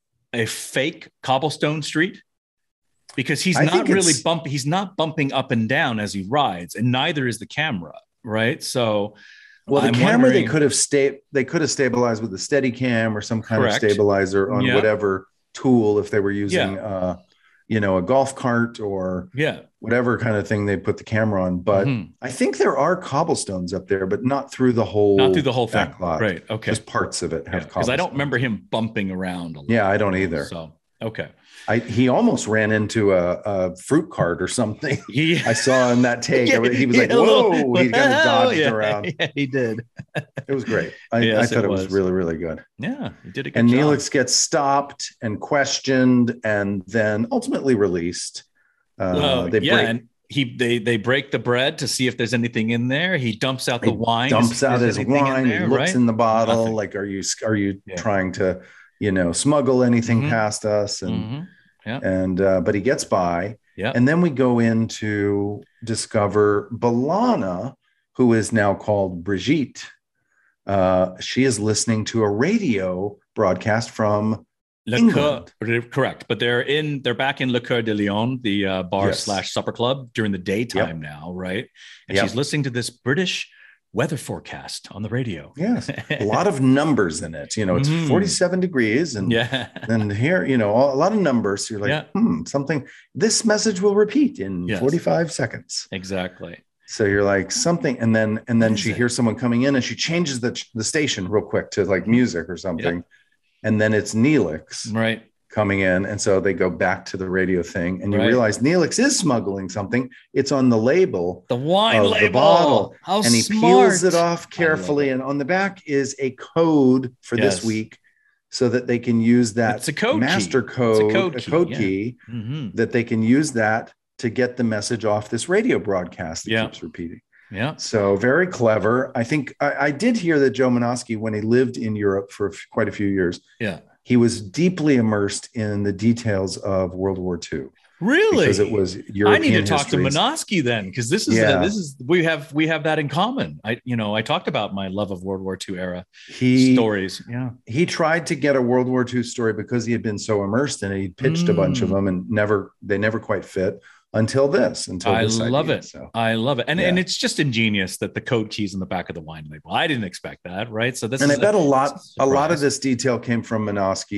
a fake cobblestone street? Because he's I not think really it's- bumping. He's not bumping up and down as he rides, and neither is the camera. Right. So, Well, the I'm camera they wondering- could have sta- they could have stabilized with a steady cam or some kind Correct. of stabilizer on Yeah. whatever tool if they were using Yeah. uh, you know, a golf cart or yeah. whatever kind of thing they put the camera on. But Mhm. I think there are cobblestones up there, but not through the whole Not through the whole thing. backlot. Right. Okay. Just parts of it have Because I don't cobblestones. remember him bumping around a lot. Yeah, I don't either. So, okay. I, he almost ran into a, a fruit cart or something. Yeah. I saw in that take. Yeah, He was like, yeah, a little- whoa, he kind of dodged yeah, around. Yeah, he did. It was great. I, Yes, I thought it it was. was. really, really good. Yeah, he did a good And job. Neelix gets stopped and questioned and then ultimately released. Uh, Well, they yeah, break, and he they they break the bread to see if there's anything in there. He dumps out the he wine. dumps Is- out is his anything in wine. there, He looks right? in the bottle. Nothing. Like, are you are you Yeah. trying to, you know, smuggle anything Mhm. past us? And Mhm. Yeah. and uh, but he gets by. Yeah. And then we go in to discover B'Elanna, who is now called Brigitte. Uh, she is listening to a radio broadcast from Le England. Coeur, correct, but they're in they're back in Le Coeur de Lion, the uh, bar Yes. slash supper club during the daytime now, right? And Yep. she's listening to this British weather forecast on the radio. Yes, a lot of numbers in it. You know, it's Mhm. forty-seven degrees, and Yeah. and here, you know, a lot of numbers. So you're like, Yeah. hmm, something. This message will repeat in Yes. forty-five seconds. Exactly. So you're like something, and then and then What is she it? hears someone coming in, and she changes the the station real quick to like music or something, and then it's Neelix Right. coming in, and so they go back to the radio thing, and you Right. realize Neelix is smuggling something. It's on the label, The wine Of the label. bottle. How and he smart. peels it off I love carefully, it. and on the back is a code for Yes. this week, so that they can use that It's a code master key. It's a code, code a key, code yeah. key Mhm. that they can use that to get the message off this radio broadcast that Yeah. keeps repeating. Yeah. So very clever. I think I, I did hear that Joe Menosky, when he lived in Europe for f- quite a few years, Yeah. he was deeply immersed in the details of World War Two Really? because it was European I need to talk history. to Minosky then, because this is Yeah. this is we have we have that in common. I you know I talked about my love of World War Two era He stories. Yeah. he tried to get a World War Two story because he had been so immersed in it. He pitched a bunch of Mm. them and never they never quite fit until this. Until I this love idea, it. So. I love it. And Yeah. and it's just ingenious that the code keys on the back of the wine label. I didn't expect that, right? So this And is I bet a lot, it's a lot of surprise. this detail came from Minosky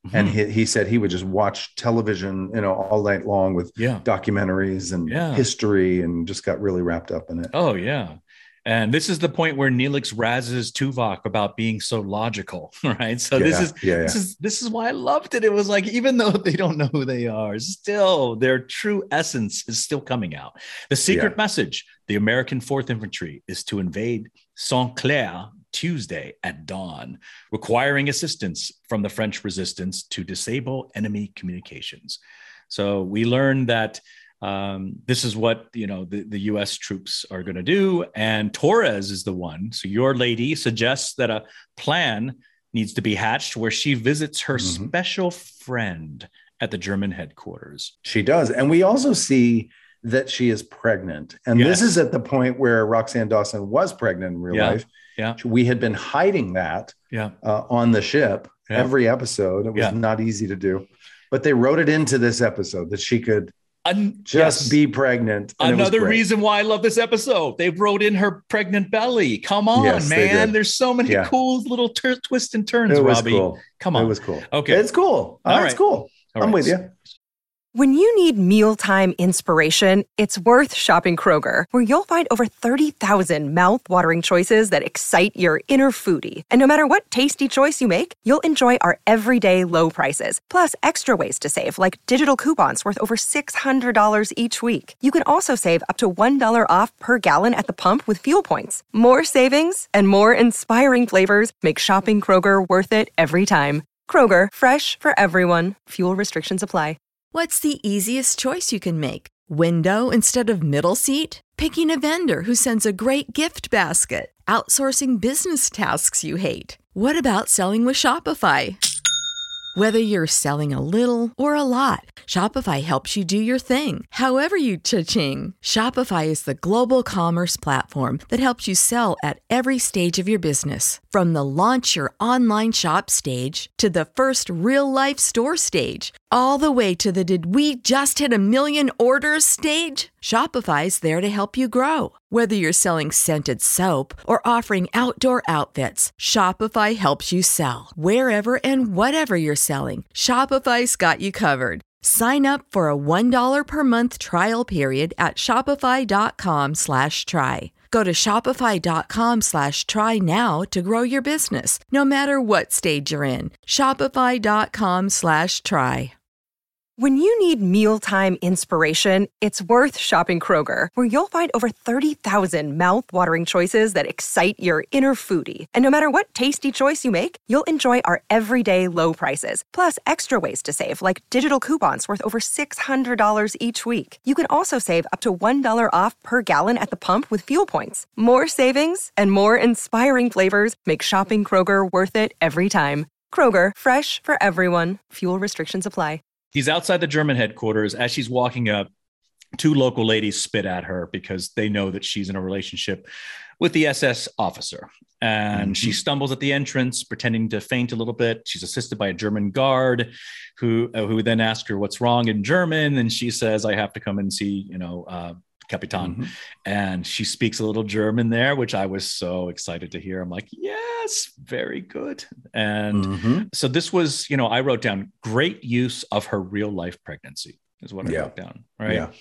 Mm-hmm. And he, he said he would just watch television, you know, all night long with yeah. documentaries and yeah. history, and just got really wrapped up in it. Oh, yeah. And this is the point where Neelix razzes Tuvok about being so logical, right? So yeah, this is yeah, yeah. this is this is why I loved it. It was like, even though they don't know who they are, still their true essence is still coming out. The secret Yeah. message: the American Fourth Infantry is to invade Saint Clair Tuesday at dawn, requiring assistance from the French resistance to disable enemy communications. So we learned that um, this is what, you know, the, the U S troops are going to do. And Torres is the one. So your lady suggests that a plan needs to be hatched where she visits her mm-hmm. special friend at the German headquarters. She does. And we also see that she is pregnant. And yes. this is at the point where Roxann Dawson was pregnant in real yeah. life. Yeah. We had been hiding that yeah. uh, on the ship yeah. every episode. It was yeah. not easy to do, but they wrote it into this episode that she could Un- just yes. be pregnant. Another reason why I love this episode. They wrote in her pregnant belly. Come on, yes, man. There's so many yeah. cool little ter- twists and turns, it was Robbie. Cool. Come on. It was cool. Okay. It's cool. All oh, right. It's cool. All I'm right. with you. When you need mealtime inspiration, it's worth shopping Kroger, where you'll find over thirty thousand mouth-watering choices that excite your inner foodie. And no matter what tasty choice you make, you'll enjoy our everyday low prices, plus extra ways to save, like digital coupons worth over six hundred dollars each week. You can also save up to one dollar off per gallon at the pump with fuel points. More savings and more inspiring flavors make shopping Kroger worth it every time. Kroger, fresh for everyone. Fuel restrictions apply. What's the easiest choice you can make? Window instead of middle seat? Picking a vendor who sends a great gift basket? Outsourcing business tasks you hate? What about selling with Shopify? Whether you're selling a little or a lot, Shopify helps you do your thing, however you cha-ching. Shopify is the global commerce platform that helps you sell at every stage of your business. From the launch your online shop stage to the first real-life store stage, all the way to the did we just hit a million orders stage. Shopify's there to help you grow. Whether you're selling scented soap or offering outdoor outfits, Shopify helps you sell. Wherever and whatever you're selling, Shopify's got you covered. Sign up for a one dollar per month trial period at shopify.com slash try. Go to shopify.com slash try now to grow your business, no matter what stage you're in. Shopify.com slash try. When you need mealtime inspiration, it's worth shopping Kroger, where you'll find over thirty thousand mouth-watering choices that excite your inner foodie. And no matter what tasty choice you make, you'll enjoy our everyday low prices, plus extra ways to save, like digital coupons worth over six hundred dollars each week. You can also save up to one dollar off per gallon at the pump with fuel points. More savings and more inspiring flavors make shopping Kroger worth it every time. Kroger, fresh for everyone. Fuel restrictions apply. He's outside the German headquarters. As she's walking up, two local ladies spit at her because they know that she's in a relationship with the S S officer. And mm-hmm. she stumbles at the entrance, pretending to faint a little bit. She's assisted by a German guard who, uh, who then asks her what's wrong in German. And she says, I have to come and see, you know, uh, Capitan. Mm-hmm. And she speaks a little German there, which I was so excited to hear. I'm like, yes, very good. And mm-hmm. so this was, you know, I wrote down great use of her real life pregnancy is what I yeah. wrote down. Right. Yeah.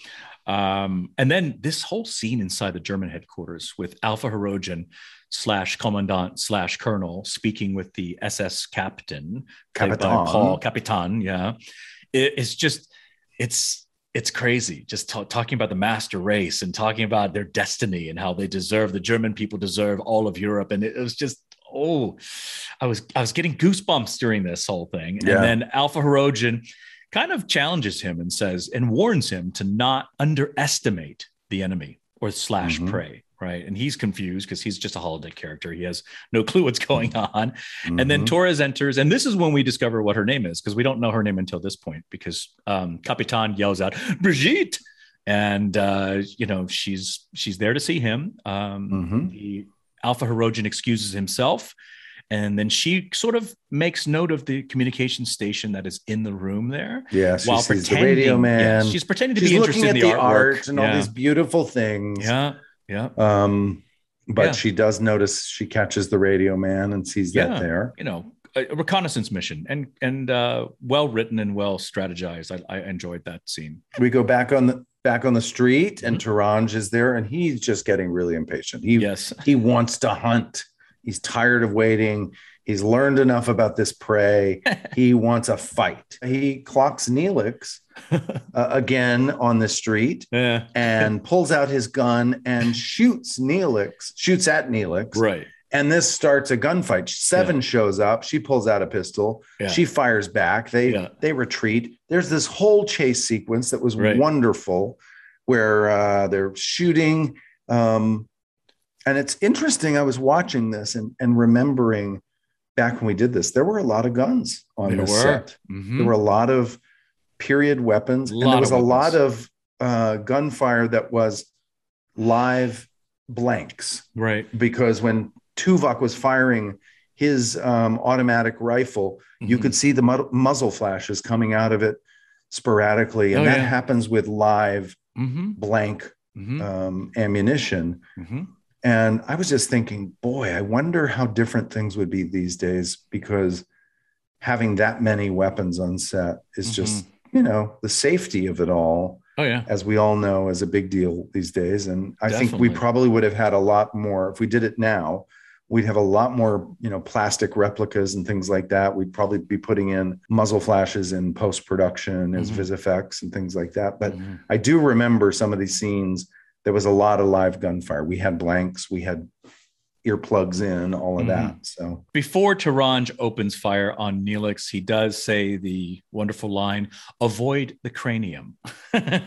Um, and then this whole scene inside the German headquarters with Alpha Hirogen slash commandant slash colonel speaking with the S S captain, Capitan. Paul Capitan. Yeah. It, it's just, it's, It's crazy just t- talking about the master race and talking about their destiny and how they deserve, the German people deserve all of Europe. And it, it was just, oh, I was, I was getting goosebumps during this whole thing. Yeah. And then Alpha Hirogen kind of challenges him and says, and warns him to not underestimate the enemy or slash mm-hmm. prey. Right. And he's confused because he's just a holodeck character. He has no clue what's going on. Mm-hmm. And then Torres enters. And this is when we discover what her name is, because we don't know her name until this point, because um, Capitan yells out, Brigitte. And, uh, you know, she's she's there to see him. Um, mm-hmm. The Alpha Hirogen excuses himself. And then she sort of makes note of the communication station that is in the room there. Yeah, she while sees the radio man. Yeah, she's pretending to she's be interested in the, the artwork art and yeah. all these beautiful things. Yeah. Yeah. Um, but yeah. she does notice, she catches the radio man and sees yeah. that there. You know, a reconnaissance mission, and and uh, well written and well strategized. I, I enjoyed that scene. We go back on the back on the street, Mm-hmm. and Taranj is there, and he's just getting really impatient. He Yes. he wants to hunt. He's tired of waiting. He's learned enough about this prey. He wants a fight. He clocks Neelix uh, again on the street Yeah. and pulls out his gun and shoots Neelix, shoots at Neelix. Right. And this starts a gunfight. Seven Yeah. shows up. She pulls out a pistol. Yeah. She fires back. They Yeah. they retreat. There's this whole chase sequence that was Right. wonderful, where uh, they're shooting. Um, and it's interesting. I was watching this and, and remembering back when we did this, there were a lot of guns on There this were. set. Mhm. There were a lot of period weapons, and Lot there was of a lot weapons. of uh, gunfire that was live blanks, Right. because when Tuvok was firing his um, automatic rifle, you Mhm. could see the mu- muzzle flashes coming out of it sporadically, and Oh, that yeah. happens with live Mm-hmm. blank Mm-hmm. um, ammunition. Mm-hmm. And I was just thinking, boy, I wonder how different things would be these days, because having that many weapons on set is just, you know, the safety of it all, Oh yeah. as we all know, is a big deal these days. And I think we Definitely. probably would have had a lot more, if we did it now, we'd have a lot more, you know, plastic replicas and things like that. We'd probably be putting in muzzle flashes in post-production as Mhm. VisFX and things like that. But Mhm. I do remember some of these scenes. There was a lot of live gunfire. We had blanks, we had earplugs in, all of Mhm. that. So Before Taranj opens fire on Neelix, he does say the wonderful line, "Avoid the cranium," which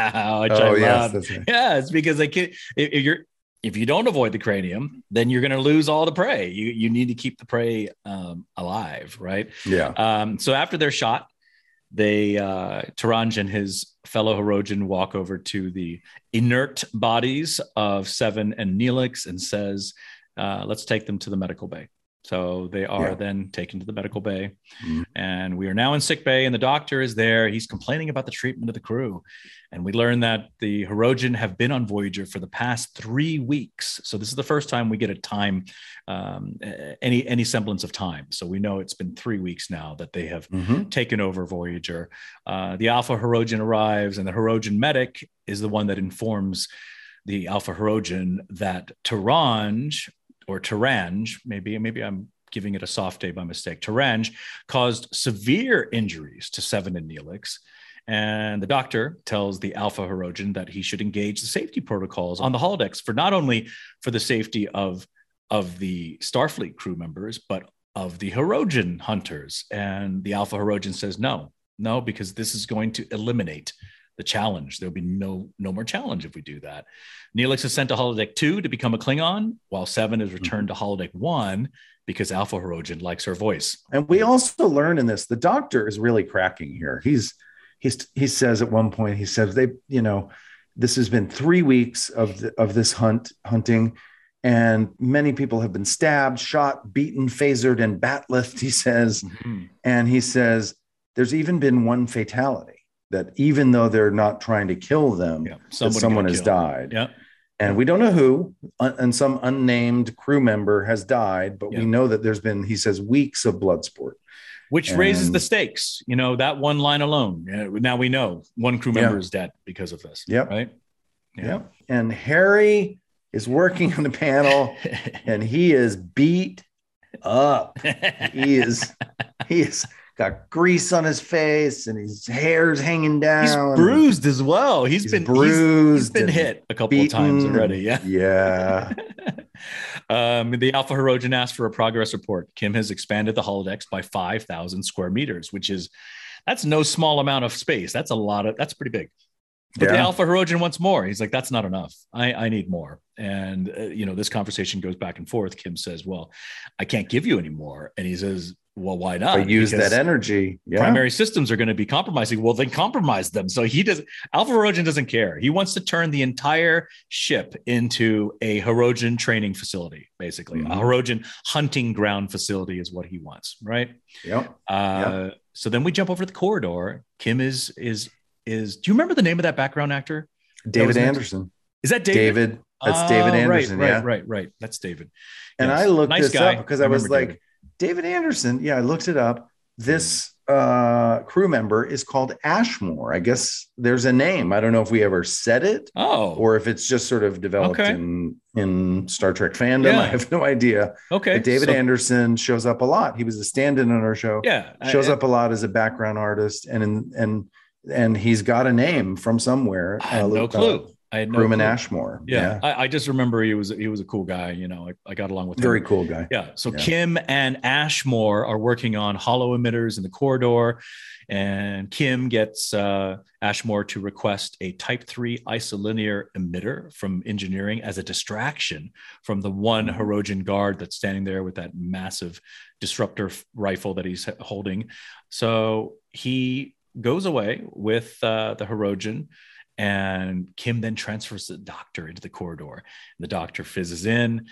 I oh yes, love. that's right. Yeah, it's because they can, if if you're if you don't avoid the cranium, then you're going to lose all the prey. You you need to keep the prey um, alive, right? Yeah. Um, so after they're shot, they uh, Taranj and his fellow Hirogen walk over to the inert bodies of Seven and Neelix and says, uh, "Let's take them to the medical bay." So they are Yeah. then taken to the medical bay, Mhm. and we are now in sick bay, and the doctor is there. He's complaining about the treatment of the crew, and we learn that the Hirogen have been on Voyager for the past three weeks. So this is the first time we get a time, um, any any semblance of time. So we know it's been three weeks now that they have Mhm. taken over Voyager. Uh, the Alpha Hirogen arrives, and the Hirogen medic is the one that informs the Alpha Hirogen that Taranj, or Taranj, maybe, maybe I'm giving it a soft A by mistake. Taranj caused severe injuries to Seven and Neelix. And the doctor tells the Alpha Hirogen that he should engage the safety protocols on the holodecks for not only for the safety of, of the Starfleet crew members, but of the Hirogen hunters. And the Alpha Hirogen says, no, no, because this is going to eliminate the challenge. There'll be no no more challenge if we do that. Neelix is sent to holodeck two to become a Klingon, while Seven is returned to holodeck one because Alpha Hirogen likes her voice. And we also learn in this, the doctor is really cracking here. He's he's he says at one point, he says they, you know, this has been three weeks of the, of this hunt hunting, and many people have been stabbed, shot, beaten, phasered, and batlithed, he says. Mm-hmm. And he says there's even been one fatality, that even though they're not trying to kill them, Yeah, that somebody someone got has killed. died. Yeah. And we don't know who, un- and some unnamed crew member has died, but Yeah. we know that there's been, he says, weeks of blood sport. Which raises And- the stakes. You know, that one line alone. Yeah, now we know one crew member Yeah. is dead because of this. Yep. Right? Yeah. And Harry is working on the panel, and he is beat up. He is, he is got grease on his face, and his hair's hanging down. He's bruised as well. He's, He's been bruised He's, he's been and hit a couple of times beaten. already. Yeah. Yeah. um, the Alpha Hirogen asked for a progress report. Kim has expanded the holodecks by five thousand square meters, which is that's no small amount of space. That's a lot of that's pretty big. But the Yeah. Alpha Hirogen wants more. He's like, that's not enough. I, I need more. And, uh, you know, this conversation goes back and forth. Kim says, well, I can't give you any more. And he says, well, why not? But use Because that energy. Yeah. primary systems are going to be compromising. Well, then compromise them. So he does. Alpha Hirogen doesn't care. He wants to turn the entire ship into a Hirogen training facility, basically. Mhm. A Hirogen hunting ground facility is what he wants, right? Yep. Uh, So then we jump over to the corridor. Kim is is is. Do you remember the name of that background actor? David was next- Anderson. Is that David? David. That's Oh, David right, Anderson. Right, yeah. right, right. That's David. And Yes. I looked Nice this guy. up because I, was remember like, David. David Anderson. Yeah, I looked it up. This uh, crew member is called Ashmore. I guess there's a name. I don't know if we ever said it, oh, or if it's just sort of developed okay. in in Star Trek fandom. Yeah. I have no idea. Okay, but David so, Anderson shows up a lot. He was a stand-in on our show. Yeah, shows I, up a lot as a background artist, and in, and and he's got a name from somewhere. I had uh, no clue. I had no Crewman clue. Ashmore. Yeah, yeah. I, I just remember he was he was a cool guy. You know, I, I got along with him. Very cool guy. Yeah. So yeah. Kim and Ashmore are working on hollow emitters in the corridor, and Kim gets uh, Ashmore to request a Type three isolinear emitter from engineering as a distraction from the one Hirogen guard that's standing there with that massive disruptor f- rifle that he's holding. So he goes away with uh, the Hirogen. And Kim then transfers the doctor into the corridor. The doctor fizzes in,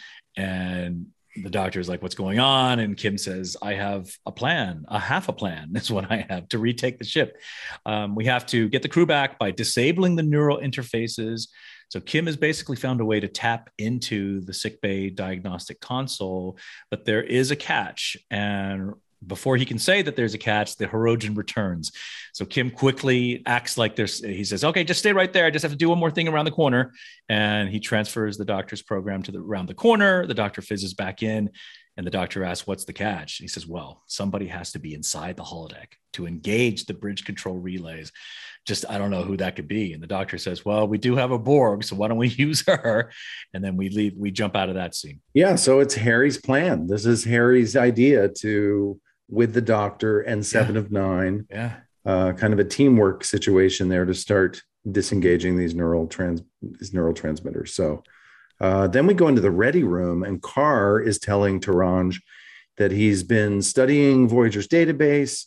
and the doctor is like, "What's going on?" And Kim says, "I have a plan, a half a plan. That's what I have to retake the ship. Um, we have to get the crew back by disabling the neural interfaces." So Kim has basically found a way to tap into the sickbay diagnostic console, but there is a catch. And before he can say that there's a catch, the Hirogen returns. So Kim quickly acts like there's, he says, "Okay, just stay right there. I just have to do one more thing around the corner." And he transfers the doctor's program to the around the corner. The doctor fizzes back in, and the doctor asks, "What's the catch?" And he says, "Well, somebody has to be inside the holodeck to engage the bridge control relays. Just, I don't know who that could be." And the doctor says, "Well, we do have a Borg, so why don't we use her?" And then we leave, we jump out of that scene. Yeah. So it's Harry's plan. This is Harry's idea to, with the doctor and Seven Yeah. of Nine, Yeah. uh, kind of a teamwork situation there to start disengaging these neural trans these neural transmitters. So uh, then we go into the ready room, and Carr is telling Taranj that he's been studying Voyager's database,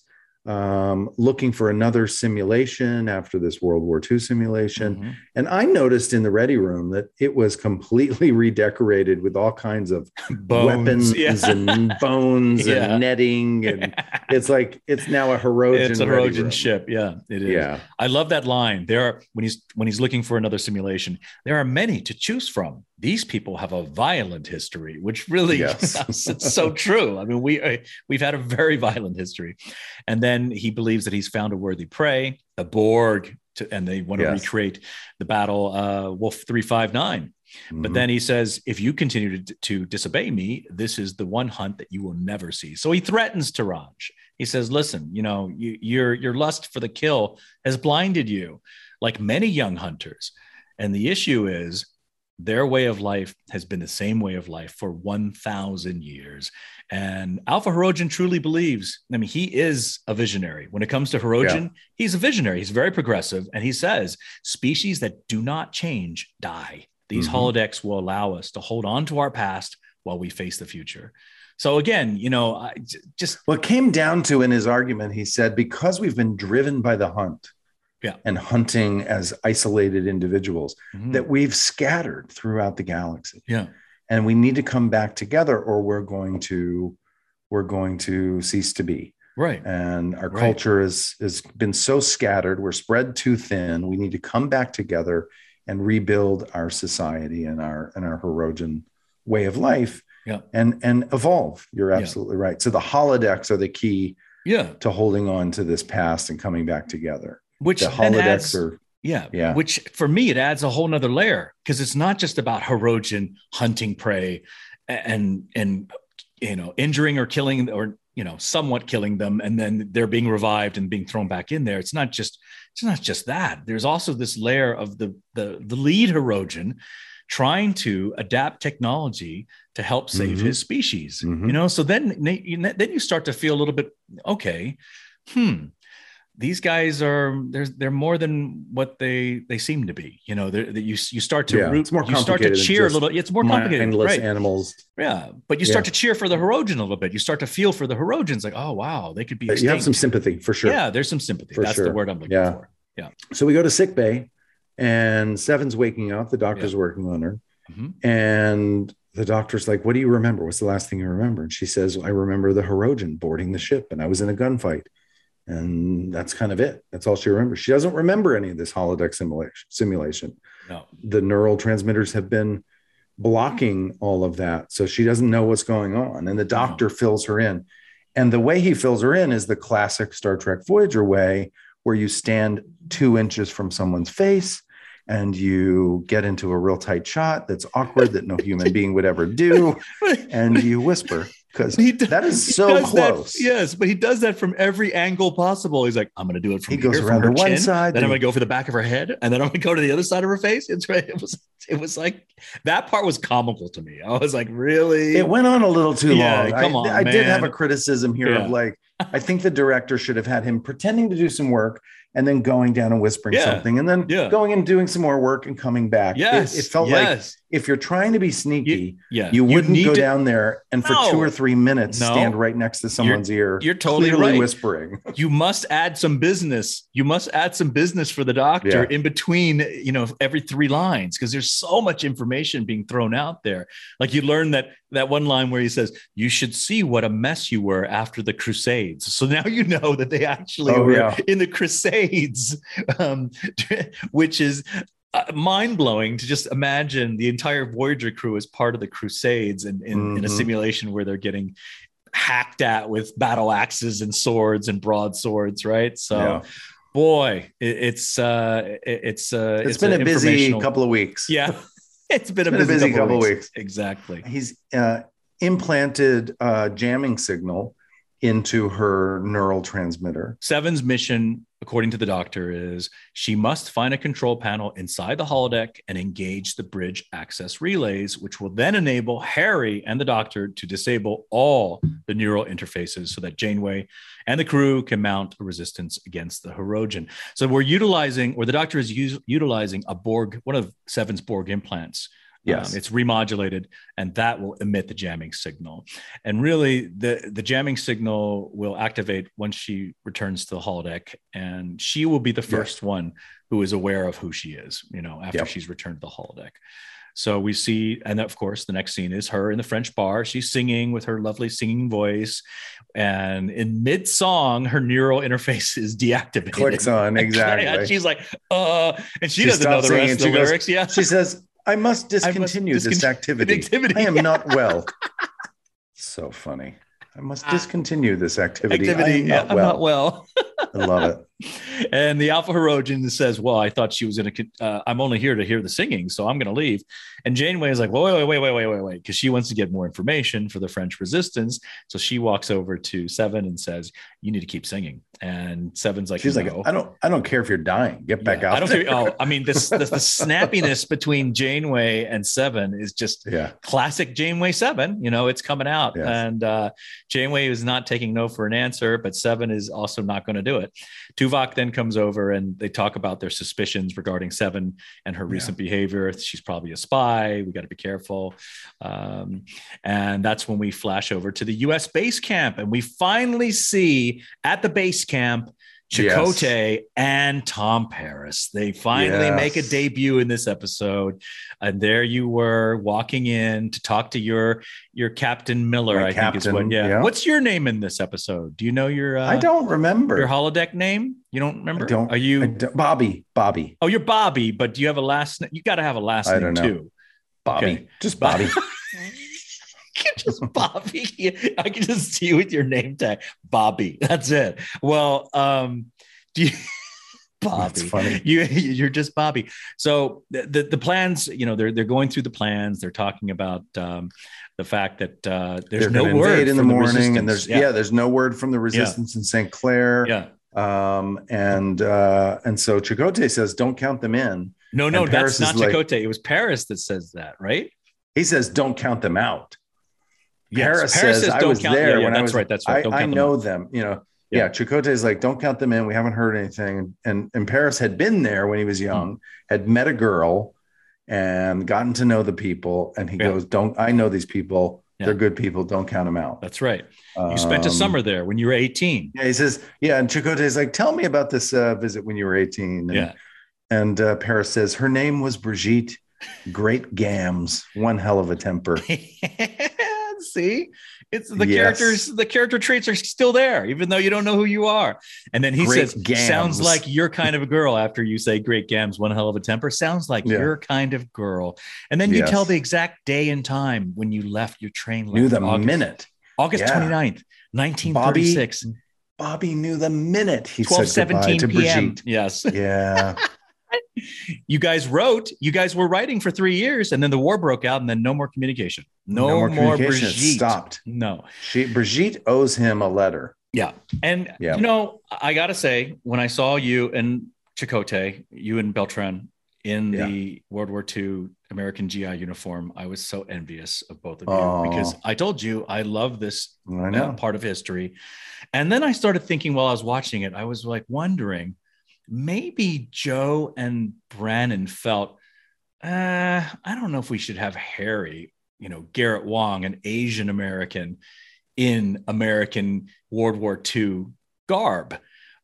um, looking for another simulation after this World War Two simulation. Mm-hmm. And I noticed in the ready room that it was completely redecorated with all kinds of Bones, weapons yeah. and bones Yeah. and netting. And it's like, it's now a Hirogen It's a ready Hirogen room. ship. Yeah, it is. Yeah. I love that line. There are, when he's when he's looking for another simulation, there are many to choose from. These people have a violent history, which really, Yes. it's so true. I mean, we uh, we've had a very violent history. And then he believes that he's found a worthy prey, a Borg, to, and they want to Yes. recreate the battle, uh, Wolf three five nine. But Mhm. then he says, "If you continue to, to disobey me, this is the one hunt that you will never see." So he threatens Taranj. He says, "Listen, you know, you, your your lust for the kill has blinded you, like many young hunters. And the issue is, their way of life has been the same way of life for one thousand years. And Alpha Hirogen truly believes, I mean, he is a visionary. When it comes to Hirogen, Yeah. he's a visionary. He's very progressive. And he says, species that do not change die. These Mhm. holodecks will allow us to hold on to our past while we face the future." So again, you know, I j- just, Well, it came down to, in his argument, he said, because we've been driven by the hunt Yeah. and hunting as isolated individuals, Mhm. that we've scattered throughout the galaxy. yeah, And we need to come back together, or we're going to we're going to cease to be. right. And our Right. culture is has been so scattered, we're spread too thin. We need to come back together and rebuild our society and our and our Hirogen way of life. Yeah. And and evolve. You're Yeah. absolutely right. So the holodecks are the key Yeah. to holding on to this past and coming back together. Which The then holodecks adds, are yeah, Yeah. which for me, it adds a whole nother layer, because it's not just about Hirogen hunting prey and, and, you know, injuring or killing, or, you know, somewhat killing them, and then they're being revived and being thrown back in there. It's not just, it's not just that. There's also this layer of the, the, the lead Hirogen trying to adapt technology to help save Mhm. his species, Mhm. you know? So then, then you start to feel a little bit, okay, hmm, these guys are, they're, they're more than what they, they seem to be, you know, that you, you start to Yeah, root, it's more you start to complicated than cheer a just little, it's more complicated, mindless right? animals. Yeah. But you start Yeah. to cheer for the Hirogen a little bit. You start to feel for the Hirogens, like, oh, wow, they could be You extinct. have some sympathy for sure. Yeah, there's some sympathy. For That's the sure. word I'm looking Yeah. for. Yeah. So we go to sick bay, and Seven's waking up. The doctor's Yeah. working on her. Mhm. And the doctor's like, "What do you remember? What's the last thing you remember?" And she says, "I remember the Hirogen boarding the ship, and I was in a gunfight." And that's kind of it. That's all she remembers. She doesn't remember any of this holodeck simulation. simulation. No. The neural transmitters have been blocking all of that. So she doesn't know what's going on. And the doctor wow. fills her in. And the way he fills her in is the classic Star Trek Voyager way, where you stand two inches from someone's face and you get into a real tight shot that's awkward that no human being would ever do. And you whisper. Because that is so close. That, yes, but he does that from every angle possible. He's like, I'm going to do it from he here, goes around from to her one chin, side. then I'm going to go for the back of her head, and then I'm going to go to the other side of her face. It's right. It was, it was like that part was comical to me. I was like, really? It went on a little too yeah, long. Come I, on, I man. did have a criticism here yeah. of like, I think the director should have had him pretending to do some work and then going down and whispering yeah. something and then yeah. going and doing some more work and coming back. Yes, it, it felt yes. like if you're trying to be sneaky, you, yeah. you wouldn't you go to, down there and for no, two or three minutes no. stand right next to someone's you're, ear. You're totally clearly right. whispering. You must add some business. You must add some business for the doctor yeah. in between, you know, every three lines, because there's so much information being thrown out there. Like you learn that that one line where he says, you should see what a mess you were after the Crusades. So now you know that they actually oh, were yeah. in the Crusades, um, which is uh, mind-blowing to just imagine the entire Voyager crew as part of the Crusades and in, mm-hmm. in a simulation where they're getting hacked at with battle axes and swords and broadswords, right? So yeah. boy, it, it's uh it, it's uh it's, it's been a busy couple of weeks. Yeah. It's been, it's a, been busy a busy couple of weeks. weeks. Exactly. He's uh, implanted a jamming signal into her neural transmitter. Seven's mission, according to the doctor, is she must find a control panel inside the holodeck and engage the bridge access relays, which will then enable Harry and the doctor to disable all the neural interfaces so that Janeway and the crew can mount a resistance against the Hirogen. So we're utilizing, or the doctor is us- utilizing a Borg, one of Seven's Borg implants. Yes, um, it's remodulated, and that will emit the jamming signal. And really, the, the jamming signal will activate once she returns to the holodeck, and she will be the first yes. one who is aware of who she is, you know, after yep. she's returned to the holodeck. So we see, and of course, the next scene is her in the French bar. She's singing with her lovely singing voice. And in mid-song, her neural interface is deactivated. Clicks on, exactly. And she's like, uh, and she, she doesn't know the rest of the goes, lyrics. Yeah. She says, I must discontinue I must this activity. activity. I am yeah. not well. So funny. I must discontinue this activity. Activity. I am not I'm well. not well. I love it. And the Alpha Hirogen says, well, I thought she was going to, uh, I'm only here to hear the singing, so I'm going to leave. And Janeway is like, well, wait, wait, wait, wait, wait, wait, because she wants to get more information for the French resistance. So she walks over to Seven and says, you need to keep singing. And Seven's like, she's no. like, I don't, I don't care if you're dying. Get back yeah, out. I don't there. care. Oh, I mean, this the, the snappiness between Janeway and Seven is just yeah. classic Janeway Seven. You know, it's coming out, yes. and uh, Janeway is not taking no for an answer, but Seven is also not going to do it. Tuvok then comes over and they talk about their suspicions regarding Seven and her recent yeah. behavior. She's probably a spy. We got to be careful. Um, and that's when we flash over to the U S base camp, and we finally see at the base camp Chakotay yes. and Tom Paris. They finally yes. make a debut in this episode. And there you were walking in to talk to your your Captain Miller, My I captain, think is what. Yeah. yeah. What's your name in this episode? Do you know your uh, I don't remember. Your holodeck name? You don't remember? I don't. Are you don't, Bobby? Bobby. Oh, you're Bobby, but do you have a last name? You got to have a last I name don't know. too. Bobby. Okay. Just Bobby. Just Bobby. I can just see you with your name tag. Bobby. That's it. Well, um, do you Bobby? That's funny. You you're just Bobby. So the, the the plans, you know, they're they're going through the plans. They're talking about um, the fact that uh, there's They're no word in the morning, the and there's yeah. yeah, there's no word from the resistance yeah. in Saint Clair. Yeah. Um, and uh, and so Chakotay says, "Don't count them in." No, no, and that's Paris not Chakotay. Like, it was Paris that says that, right? He says, "Don't count them out." Yes. Paris, Paris says, says, "I don't was count, there yeah, yeah, when that's I was." Right, that's right. Don't I, count I them know out. them. You know. Yeah. Yeah, Chakotay's like, "Don't count them in. We haven't heard anything." And and Paris had been there when he was young, mm. had met a girl, and gotten to know the people. And he yeah. goes, "Don't I know these people? Yeah. They're good people. Don't count them out." That's right. You spent a summer there when you were eighteen. Yeah, he says, yeah. And Chakotay's like, "Tell me about this uh, visit when you were eighteen." And, yeah. And uh, Paris says, "Her name was Brigitte. Great gams. One hell of a temper." See, It's the Yes. characters, the character traits are still there, even though you don't know who you are. And then he Great says, Gams. sounds like your kind of a girl after you say Great Gams, one hell of a temper. Sounds like Yeah. your kind of girl. And then you Yes. tell the exact day and time when you left your train. Left, Knew the August, minute. August Yeah. twenty-ninth, nineteen thirty-six. Bobby, Bobby knew the minute he twelve said goodbye seventeen to p.m. Brigitte. Yes. Yeah. You guys wrote, you guys were writing for three years and then the war broke out and then no more communication. No, No more more communication. It Brigitte. stopped. No. She Brigitte owes him a letter. Yeah. And, Yeah. you know, I got to say, when I saw you and Chakotay, you and Beltran in Yeah. the World War Two American G I uniform, I was so envious of both of you Oh. because I told you I love this I know. uh, part of history. And then I started thinking while I was watching it, I was like wondering, maybe Joe and Brannon felt, uh, I don't know if we should have Harry, you know, Garrett Wang, an Asian American in American World War Two garb.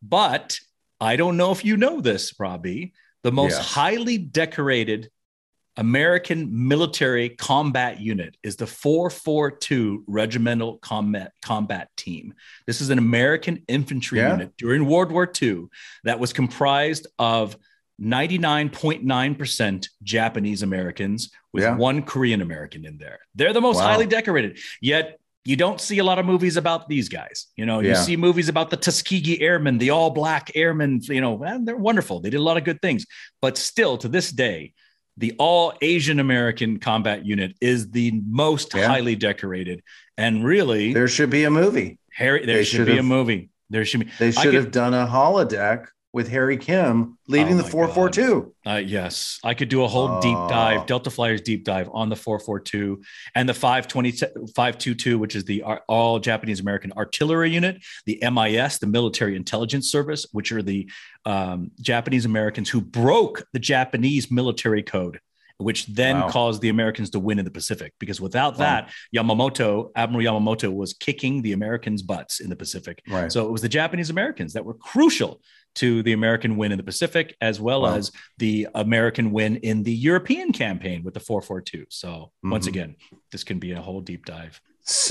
But I don't know if you know this, Robbie, the most Yes. highly decorated American military combat unit is the four forty-two Regimental Combat Combat Team. This is an American infantry Yeah. unit during World War Two that was comprised of ninety-nine point nine percent Japanese Americans with Yeah. one Korean American in there. They're the most Wow. highly decorated. Yet you don't see a lot of movies about these guys. You know, you Yeah. see movies about the Tuskegee Airmen, the all black airmen, you know, and they're wonderful. They did a lot of good things. But still, to this day, the all Asian American combat unit is the most Yeah. highly decorated. And really, There should be a movie. Harry, there they should should be a have- movie. There should be. They I should could- have done a holodeck with Harry Kim leading Oh the my four forty-two. Uh, yes, I could do a whole deep Oh. dive, Delta Flyers deep dive on the four forty-two and the five twenty, five twenty-two, which is the ar- all Japanese American artillery unit, the M I S, the Military Intelligence Service, which are the um, Japanese Americans who broke the Japanese military code, which then Wow. caused the Americans to win in the Pacific. Because without Wow. that, Yamamoto, Admiral Yamamoto was kicking the Americans' butts in the Pacific. Right. So it was the Japanese Americans that were crucial to the American win in the Pacific, as well Wow. as the American win in the European campaign with the four forty-two. So once Mhm. again, this can be a whole deep dive.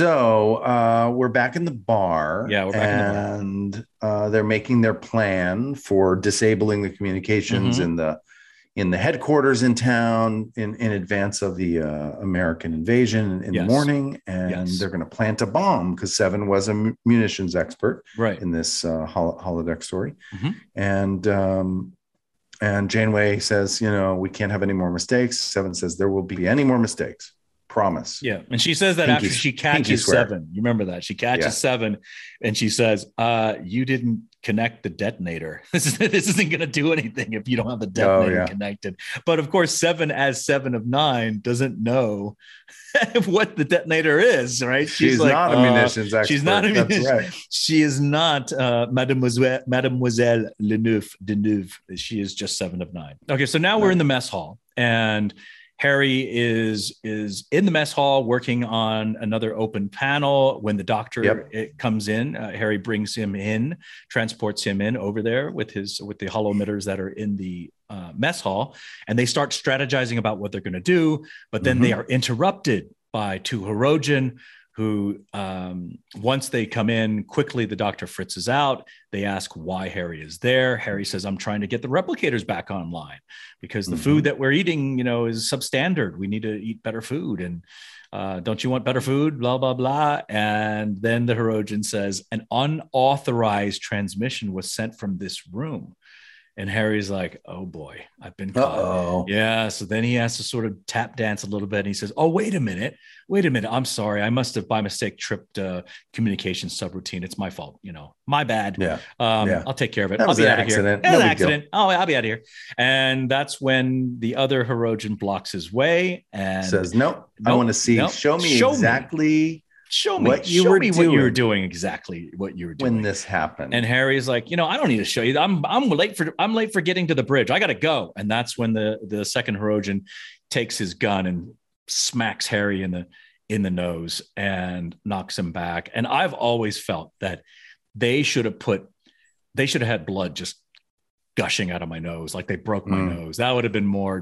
So uh, we're back in the bar. Yeah, we're back in the bar. and uh, they're making their plan for disabling the communications Mhm. in the in the headquarters in town in, in advance of the uh, American invasion in Yes. the morning. And Yes. they're going to plant a bomb because Seven was a mu- munitions expert Right. in this uh, hol- holodeck story. Mhm. And um, and Janeway says, you know, we can't have any more mistakes. Seven says there will be any more mistakes. Promise. Yeah. And she says that Pinky- after she pinky catches swear. Seven. You remember that? She catches Yeah. Seven and she says, uh, you didn't connect the detonator. This, is, this isn't going to do anything if you don't have the detonator yeah. connected. But of course, Seven, as Seven of Nine, doesn't know what the detonator is, right? She's, like, not a uh, munitions expert. She's not a That's munitions. right. She is not uh, Mademoiselle, Mademoiselle Leneuve, Deneuve. She is just Seven of Nine. Okay, so now we're in the mess hall, and Harry is is in the mess hall working on another open panel. When the doctor Yep. it comes in, uh, Harry brings him in, transports him in over there with his with the hollow emitters that are in the uh, mess hall, and they start strategizing about what they're going to do. But then Mhm. they are interrupted by two Hirogen, who um, once they come in, quickly the doctor fritzes out. They ask why Harry is there. Harry says, I'm trying to get the replicators back online because the Mhm. food that we're eating, you know, is substandard. We need to eat better food. And uh, don't you want better food? Blah, blah, blah. And then the Hirogen says, an unauthorized transmission was sent from this room. And Harry's like, oh boy, I've been caught. Uh-oh. Yeah. So then he has to sort of tap dance a little bit. And he says, oh, wait a minute. Wait a minute. I'm sorry. I must have by mistake tripped uh, communication subroutine. It's my fault. You know, my bad. Yeah. Um, Yeah. I'll take care of it. That I'll was be an out of here. accident. It was No an big deal. accident. Oh, I'll be out of here. And that's when the other Hirogen blocks his way and Says, nope, I Nope, want to see. nope. Show me Show me. exactly show me what you show were me what you were doing doing exactly what you were doing when this happened. and Harry's like, you know, I don't need to show you. I'm I'm late for I'm late for getting to the bridge. I got to go. And that's when the the second Hirogen takes his gun and smacks Harry in the in the nose and knocks him back. And I've always felt that they should have put they should have had blood just gushing out of my nose, like they broke my Mm. nose. That would have been more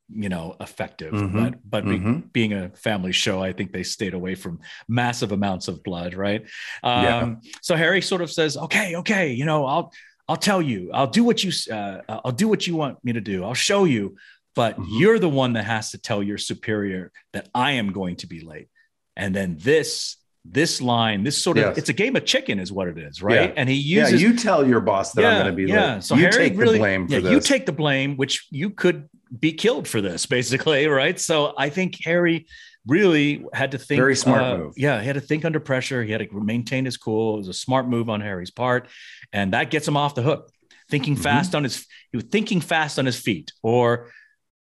you know, effective. Mhm. But but be- Mhm. being a family show, I think they stayed away from massive amounts of blood, right? Um, Yeah. So Harry sort of says, "Okay, okay, you know, I'll I'll tell you, I'll do what you uh, I'll do what you want me to do. I'll show you, but Mhm. you're the one that has to tell your superior that I am going to be late." And then this this line, this sort of, Yes. it's a game of chicken, is what it is, right? Yeah. And he Yeah, uses you tell your boss that I'm yeah, going to be yeah. late. So you Harry take really, the blame for yeah, this. you take the blame, which you could be killed for this, basically, right? So I think Harry really had to think. Very smart uh, move. Yeah, he had to think under pressure. He had to maintain his cool. It was a smart move on Harry's part, and that gets him off the hook. Thinking Mhm. fast on his, he was thinking fast on his feet, or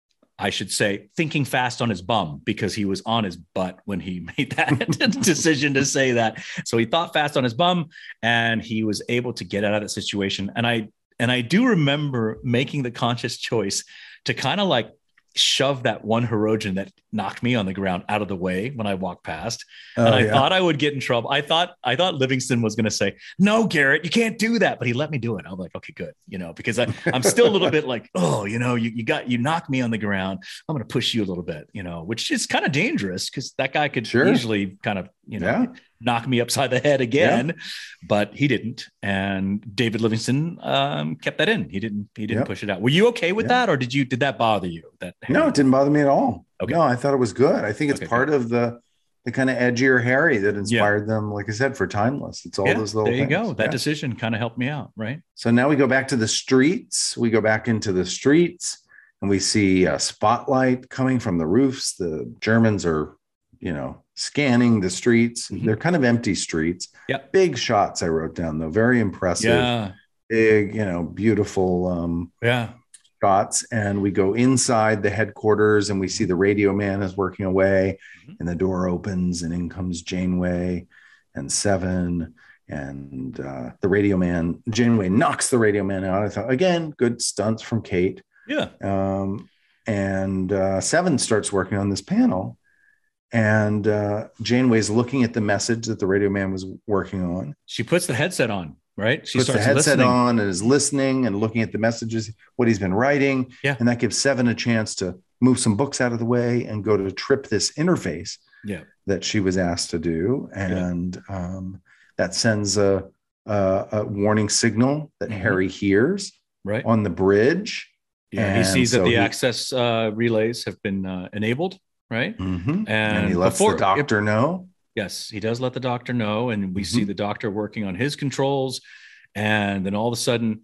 I should say, thinking fast on his bum, because he was on his butt when he made that decision to say that. So he thought fast on his bum, and he was able to get out of that situation. And I and I do remember making the conscious choice to kind of like shove that one Hirogen that knocked me on the ground out of the way when I walked past. Oh, and I yeah. thought I would get in trouble. I thought I thought Livingston was going to say, "No, Garrett, you can't do that." But he let me do it. I'm like, okay, good. You know, because I, I'm still a little bit like, oh, you know, you, you got, you knocked me on the ground. I'm going to push you a little bit, you know, which is kind of dangerous because that guy could Sure. easily kind of, you know, Yeah. knock me upside the head again, but he didn't. And David Livingston um, kept that in. He didn't, he didn't Yep. push it out. Were you okay with Yep. that? Or did you, did that bother you? That No, it didn't bother me at all. Okay. No, I thought it was good. I think it's Okay, part good. of the the kind of edgier Harry that inspired them, like I said, for Timeless. It's all Yeah, those little there you things. go. That Yeah. decision kind of helped me out, right? So now we go back to the streets. We go back into the streets and we see a spotlight coming from the roofs. The Germans are, you know, scanning the streets. Mhm. They're kind of empty streets. Yep. Big shots I wrote down, though. Very impressive. Yeah. Big, you know, beautiful um, Yeah. shots. And we go inside the headquarters and we see the radio man is working away. Mhm. And the door opens and in comes Janeway and Seven. And uh, the radio man, Janeway knocks the radio man out. I thought, again, good stunts from Kate. Yeah. Um, and uh, Seven starts working on this panel. And uh, Janeway's looking at the message that the radio man was working on. She puts the headset on, right? She Puts the starts headset listening. on and is listening and looking at the messages, what he's been writing. Yeah. And that gives Seven a chance to move some books out of the way and go to trip this interface Yeah. that she was asked to do. And um, that sends a, a, a warning signal that Mhm. Harry hears Right. on the bridge. Yeah. He And sees that so the he- access uh, relays have been uh, enabled, right? Mhm. And, And he lets before- the doctor know. Yes, he does let the doctor know, and we Mhm. see the doctor working on his controls, and then all of a sudden,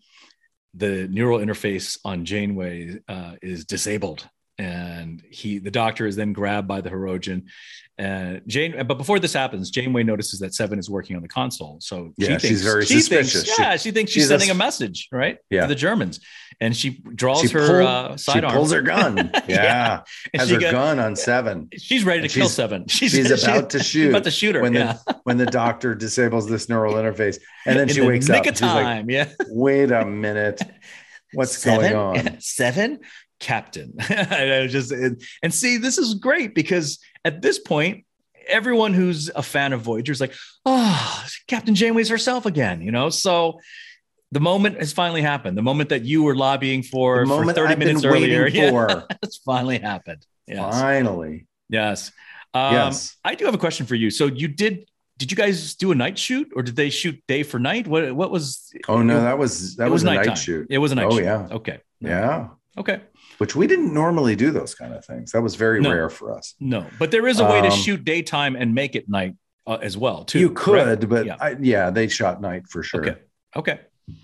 the neural interface on Janeway uh, is disabled, and he, the doctor, is then grabbed by the Hirogen. And Jane, but before this happens, Janeway notices that Seven is working on the console, so Yeah, she thinks, she's very she suspicious. Thinks, yeah, she thinks she's, she's a- sending a message, right? Yeah. To the Germans, and she draws She, her pull- uh, she sidearm. pulls her gun. Yeah. Yeah. And Has she her got- gun on Seven. She's ready to And kill she's- Seven. She's, She's she- about to she's shoot. about to shoot her. when yeah. the when the doctor disables this neural interface, and then In she the wakes nick up. of She's like, time. yeah. "Wait a minute, what's Seven? going on?" Seven, Captain. And I was just and, and see, this is great because at this point, everyone who's a fan of Voyager is like, oh, Captain Janeway's herself again, you know. So the moment has finally happened. The moment that you were lobbying for, The for moment thirty I've been minutes earlier, waiting yeah, for. it's finally happened. Yes. Finally, Yes. Um, Yes. I do have a question for you. So you did. Did you guys do a night shoot, or did they shoot day for night? What What was? oh no, that was that it was, a nighttime. night shoot. It was a night Oh, shoot. yeah. Okay. Yeah, Okay. which we didn't normally do those kind of things. That was very No. rare for us. No, but there is a way to Um, shoot daytime and make it night uh, as well, too. You could, correct? but yeah. I, yeah, they shot night for sure. Okay. Okay.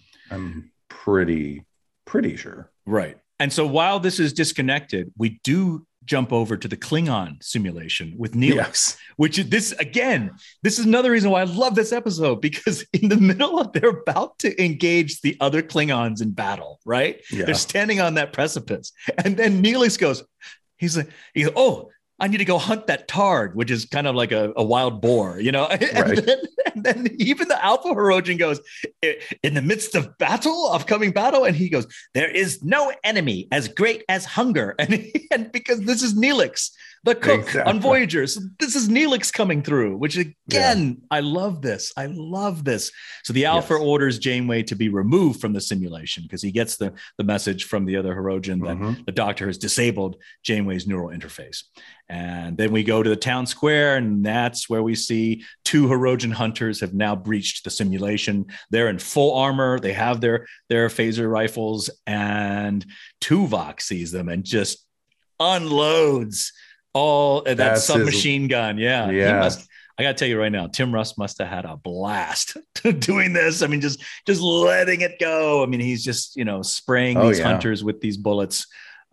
I'm pretty pretty sure. Right. And so while this is disconnected, we do jump over to the Klingon simulation with Neelix, Yes. which is this again. This is another reason why I love this episode, because in the middle of they're about to engage the other Klingons in battle, right? Yeah. They're standing on that precipice, and then Neelix goes, he's like, he goes, oh, I need to go hunt that tard, which is kind of like a, a wild boar, you know? And, Right. then, and then even the Alpha Hirogen goes, in the midst of battle, of coming battle, and he goes, there is no enemy as great as hunger. And, he, and because this is Neelix, the cook Exactly. on Voyager. So this is Neelix coming through, which again, yeah. I love this. I love this. So the Alpha yes. orders Janeway to be removed from the simulation because he gets the, the message from the other Hirogen that mm-hmm. the doctor has disabled Janeway's neural interface. And then we go to the town square, and that's where we see two Hirogen hunters have now breached the simulation. They're in full armor. They have their, their phaser rifles, and Tuvok sees them and just unloads all that that's submachine his, gun. Yeah. Yeah. He must, I got to tell you right now, Tim Russ must have had a blast doing this. I mean, just, just letting it go. I mean, he's just, you know, spraying oh, these yeah. hunters with these bullets.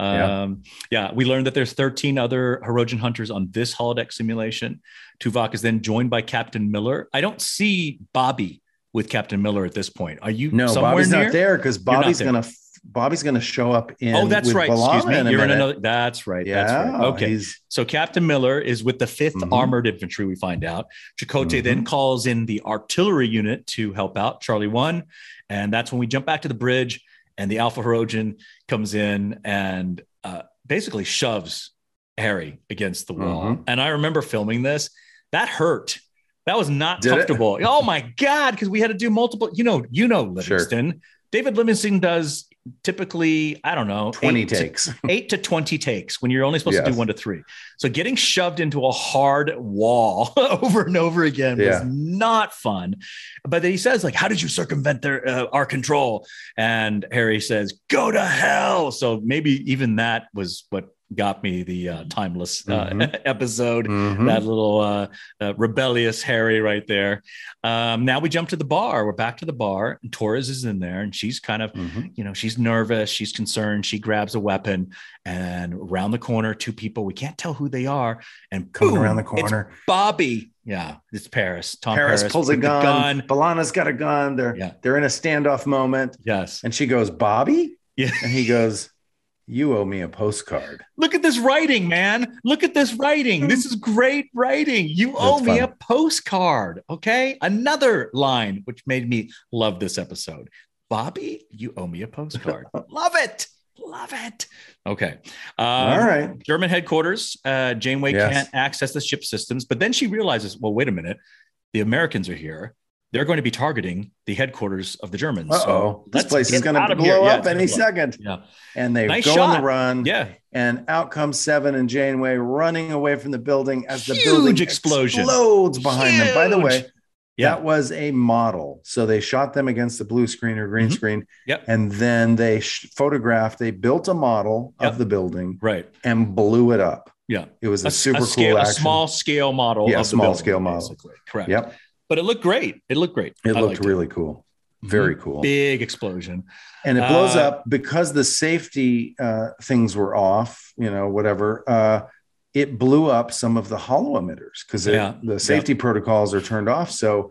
Um, yeah. yeah, we learned that there's thirteen other Hirogen hunters on this holodeck simulation. Tuvok is then joined by Captain Miller. I don't see Bobby with Captain Miller at this point. Are you? No, somewhere Bobby's near? not there because Bobby's gonna Bobby's gonna show up in. Oh, that's right. Excuse me. In You're in another. That's right. Yeah, that's right. Okay. He's... So Captain Miller is with the fifth mm-hmm. Armored Infantry. We find out Chakotay mm-hmm. then calls in the artillery unit to help out Charlie One, and that's when we jump back to the bridge, and the Alpha Hirogen comes in and uh, basically shoves Harry against the wall. Mm-hmm. And I remember filming this. That hurt. That was not Did comfortable. It? Oh my God. Because we had to do multiple, you know, you know, Livingston. Sure. David Livingston does typically, I don't know, twenty takes, to, eight to twenty takes when you're only supposed yes. to do one to three. So getting shoved into a hard wall over and over again yeah. was not fun. But then he says, like, how did you circumvent their, uh, our control? And Harry says, go to hell. So maybe even that was what got me the uh, timeless uh, mm-hmm. episode, mm-hmm. that little uh, uh, rebellious Harry right there. Um, now we jump to the bar. We're back to the bar, and Torres is in there, and she's kind of, mm-hmm. you know, she's nervous. She's concerned. She grabs a weapon, and around the corner, two people, we can't tell who they are. And coming boom, around the corner, it's Bobby. Yeah, it's Paris. Tom Paris, Paris pulls a gun. gun. B'Elanna's got a gun. They're, yeah. they're in a standoff moment. Yes. And she goes, Bobby? Yeah. And he goes, you owe me a postcard. Look at this writing, man. Look at this writing. This is great writing. You That's owe me fun. a postcard. Okay. Another line, which made me love this episode. Bobby, you owe me a postcard. Love it. Love it. Okay. Um, All right. German headquarters. Uh, Janeway yes. can't access the ship systems, but then she realizes, well, wait a minute. The Americans are here. They're going to be targeting the headquarters of the Germans. Uh-oh. So this place is going to blow up yeah, any second. Yeah. And they nice go shot. on the run. Yeah. And out comes Seven and Janeway running away from the building as the Huge building explosion. explodes behind Huge. them. By the way, yeah. that was a model. So they shot them against the blue screen or green mm-hmm. screen. Yep. And then they sh- photographed, they built a model yep. of the building. Right. And blew it up. Yeah. It was a, a super a cool scale, action. A small scale model. Yeah, of small the building, scale model. Basically. Correct. Yep. But it looked great. It looked great. It I looked really it. cool. Very cool. Big explosion. And it blows uh, up because the safety uh, things were off, you know, whatever. Uh, it blew up some of the holo emitters because yeah. the safety yeah. protocols are turned off. So,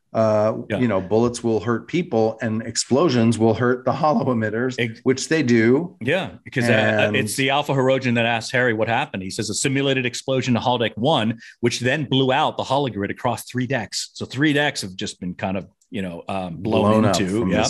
uh, yeah. you know, bullets will hurt people and explosions will hurt the holo emitters, Ex- which they do. Yeah, because and... uh, it's the Alpha Hirogen that asks Harry what happened. He says a simulated explosion to holodeck one, which then blew out the hologrid across three decks. So three decks have just been kind of, you know, um, blown, blown into. Yeah.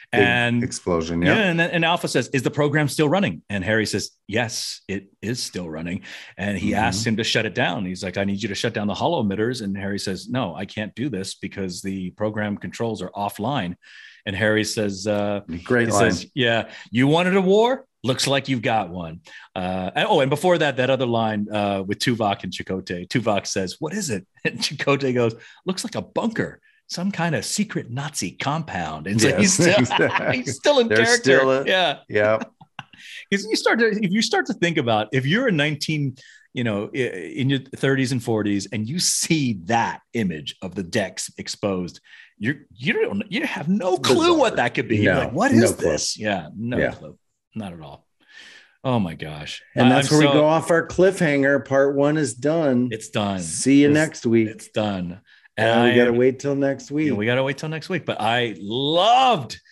And explosion. Yeah. yeah and, and Alpha says, is the program still running? And Harry says, yes, it is still running. And he mm-hmm. asks him to shut it down. He's like, I need you to shut down the holo emitters. And Harry says, no, I can't do this because the program controls are offline. And Harry says, uh, great he line. says, yeah, you wanted a war? Looks like you've got one. Uh, and, oh, and before that, that other line uh, with Tuvok and Chakotay, Tuvok says, what is it? And Chakotay goes, looks like a bunker. Some kind of secret Nazi compound. And so yes, he's, still, exactly. he's still in They're character. Still a, yeah. Yeah. Because you start to, if you start to think about, if you're a nineteen, you know, in your thirties and forties, and you see that image of the decks exposed, you're, you don't, you have no clue Bizarre. what that could be. No, like, what is no this? Clue. Yeah. No yeah. clue. Not at all. Oh my gosh. And that's I'm where so, we go off our cliffhanger. Part one is done. It's done. See you it's, next week. It's done. And we got to wait till next week. Yeah, we got to wait till next week. But I loved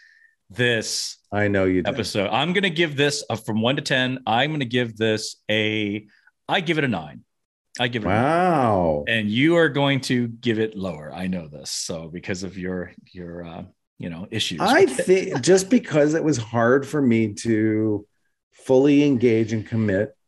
this. I know you did. Episode. I'm going to give this a, from one to ten. I'm going to give this a, I give it a nine. I give it wow. a nine. And you are going to give it lower. I know this. So because of your, your, uh, you know, issues. I think just because it was hard for me to fully engage and commit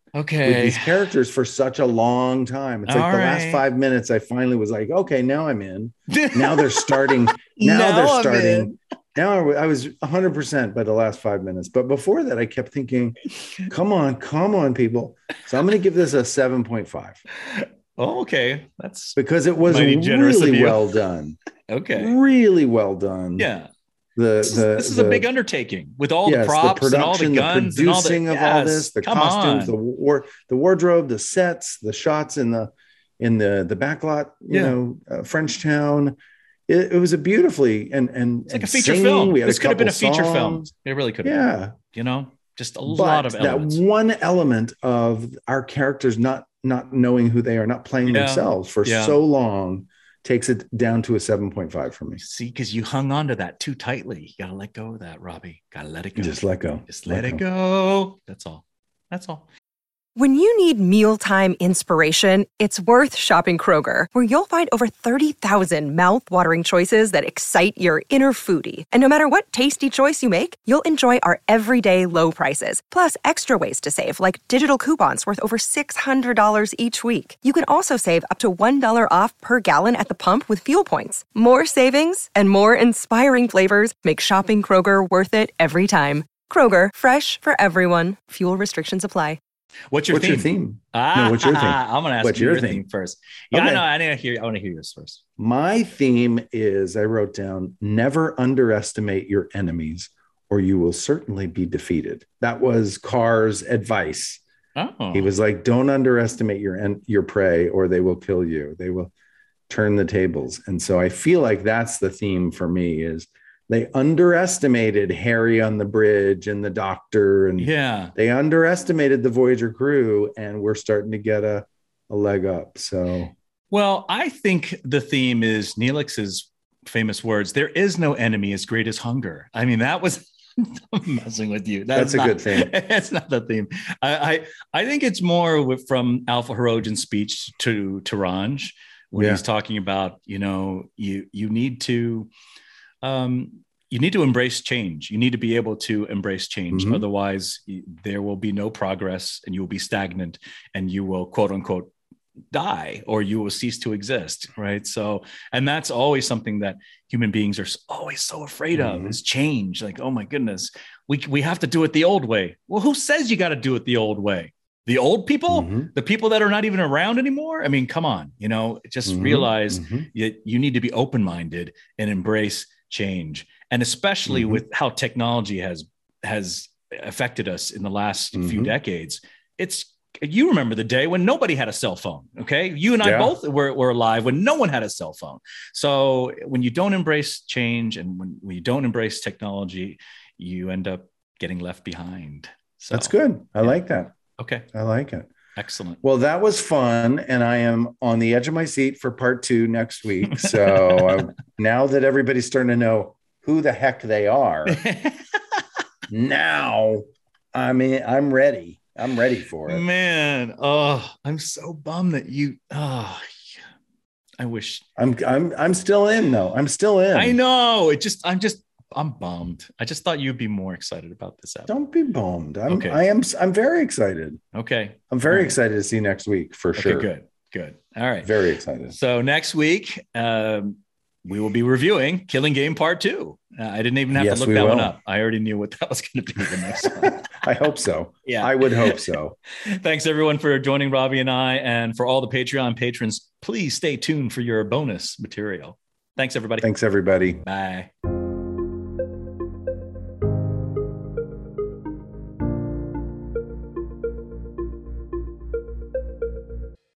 Okay. with these characters for such a long time. It's like All the right. last five minutes, I finally was like, okay, now I'm in. Now they're starting. Now, Now they're I'm starting. in. Now I was one hundred percent by the last five minutes. But before that, I kept thinking, come on, come on, people. So I'm going to give this a seven point five. Oh, okay. That's Because it was mighty generous of really you. well done. okay. Really well done. Yeah. The, This is, the, this is the, a big undertaking with all yes, the props and all the production, guns the producing and all the, of all yes, this, the come costumes, on. the war, the wardrobe, the sets, the shots in the in the the backlot, you Yeah. know, uh, French town. It, it was a beautifully and and It's like and a feature singing. film. We had This a could have been a couple feature film. songs. It really could have. Yeah, been, you know, just a but lot of that elements. one element of our characters not not knowing who they are, not playing Yeah. themselves for Yeah. so long, takes it down to a seven point five for me. See, because you hung on to that too tightly. You gotta let go of that, Robbie. Gotta let it go. Just let go. Just let it go. That's all. That's all. When you need mealtime inspiration, it's worth shopping Kroger, where you'll find over thirty thousand mouth-watering choices that excite your inner foodie. And no matter what tasty choice you make, you'll enjoy our everyday low prices, plus extra ways to save, like digital coupons worth over six hundred dollars each week. You can also save up to one dollar off per gallon at the pump with fuel points. More savings and more inspiring flavors make shopping Kroger worth it every time. Kroger, fresh for everyone. Fuel restrictions apply. What's your What's theme? your theme? Ah, No, what's your theme? I'm gonna ask What's you your your theme, theme? first. Yeah, Okay. I know. I need to hear. I want to hear yours first. My theme is I wrote down never underestimate your enemies or you will certainly be defeated. That was Carr's advice. Oh, He was like, don't underestimate your en- your prey or they will kill you. They will turn the tables. And so I feel like that's the theme for me is they underestimated Harry on the bridge and the doctor and yeah. they underestimated the Voyager crew and we're starting to get a, a leg up. So Well, I think the theme is Neelix's famous words: "There is no enemy as great as hunger." I mean, that was I'm messing with you. That's a not, good theme. It's not the theme. I, I I think it's more with, from Alpha Hirogen's speech to to Ranj when Yeah. he's talking about, you know, you you need to um you need to embrace change. You need to be able to embrace change. Mhm. Otherwise, y- there will be no progress and you will be stagnant and you will, quote unquote, die or you will cease to exist. Right. So, and that's always something that human beings are s- always so afraid of Mhm. is change. Like, oh my goodness, we, we have to do it the old way. Well, who says you got to do it the old way? The old people, Mhm. the people that are not even around anymore. I mean, come on, you know, just Mhm. realize Mhm. you, you need to be open-minded and embrace change. And especially Mhm. with how technology has, has affected us in the last few Mhm. decades. It's, you remember the day when nobody had a cell phone. Okay. You and I Yeah. both were, were alive when no one had a cell phone. So when you don't embrace change and when, when you don't embrace technology, you end up getting left behind. So That's good. I yeah. like that. Okay. I like it. Excellent. Well, that was fun. And I am on the edge of my seat for part two next week. So uh, now that everybody's starting to know who the heck they are, now I mean, I'm ready. I'm ready for it. Man, oh, I'm so bummed that you. Oh, I wish. I'm I'm I'm still in though. I'm still in. I know. It just. I'm just. I'm bummed. I just thought you'd be more excited about this episode. Don't be bummed. I'm Okay. I am I'm very excited. Okay. I'm very All right. excited to see next week for Okay. sure. Good. Good. All right. Very excited. So next week, um, we will be reviewing Killing Game Part Two. Uh, I didn't even have Yes, to look we that one will. up. I already knew what that was going to be the next one. I hope so. Yeah. I would hope so. Thanks everyone for joining Robbie and I, and for all the Patreon patrons. Please stay tuned for your bonus material. Thanks everybody. Thanks everybody. Bye.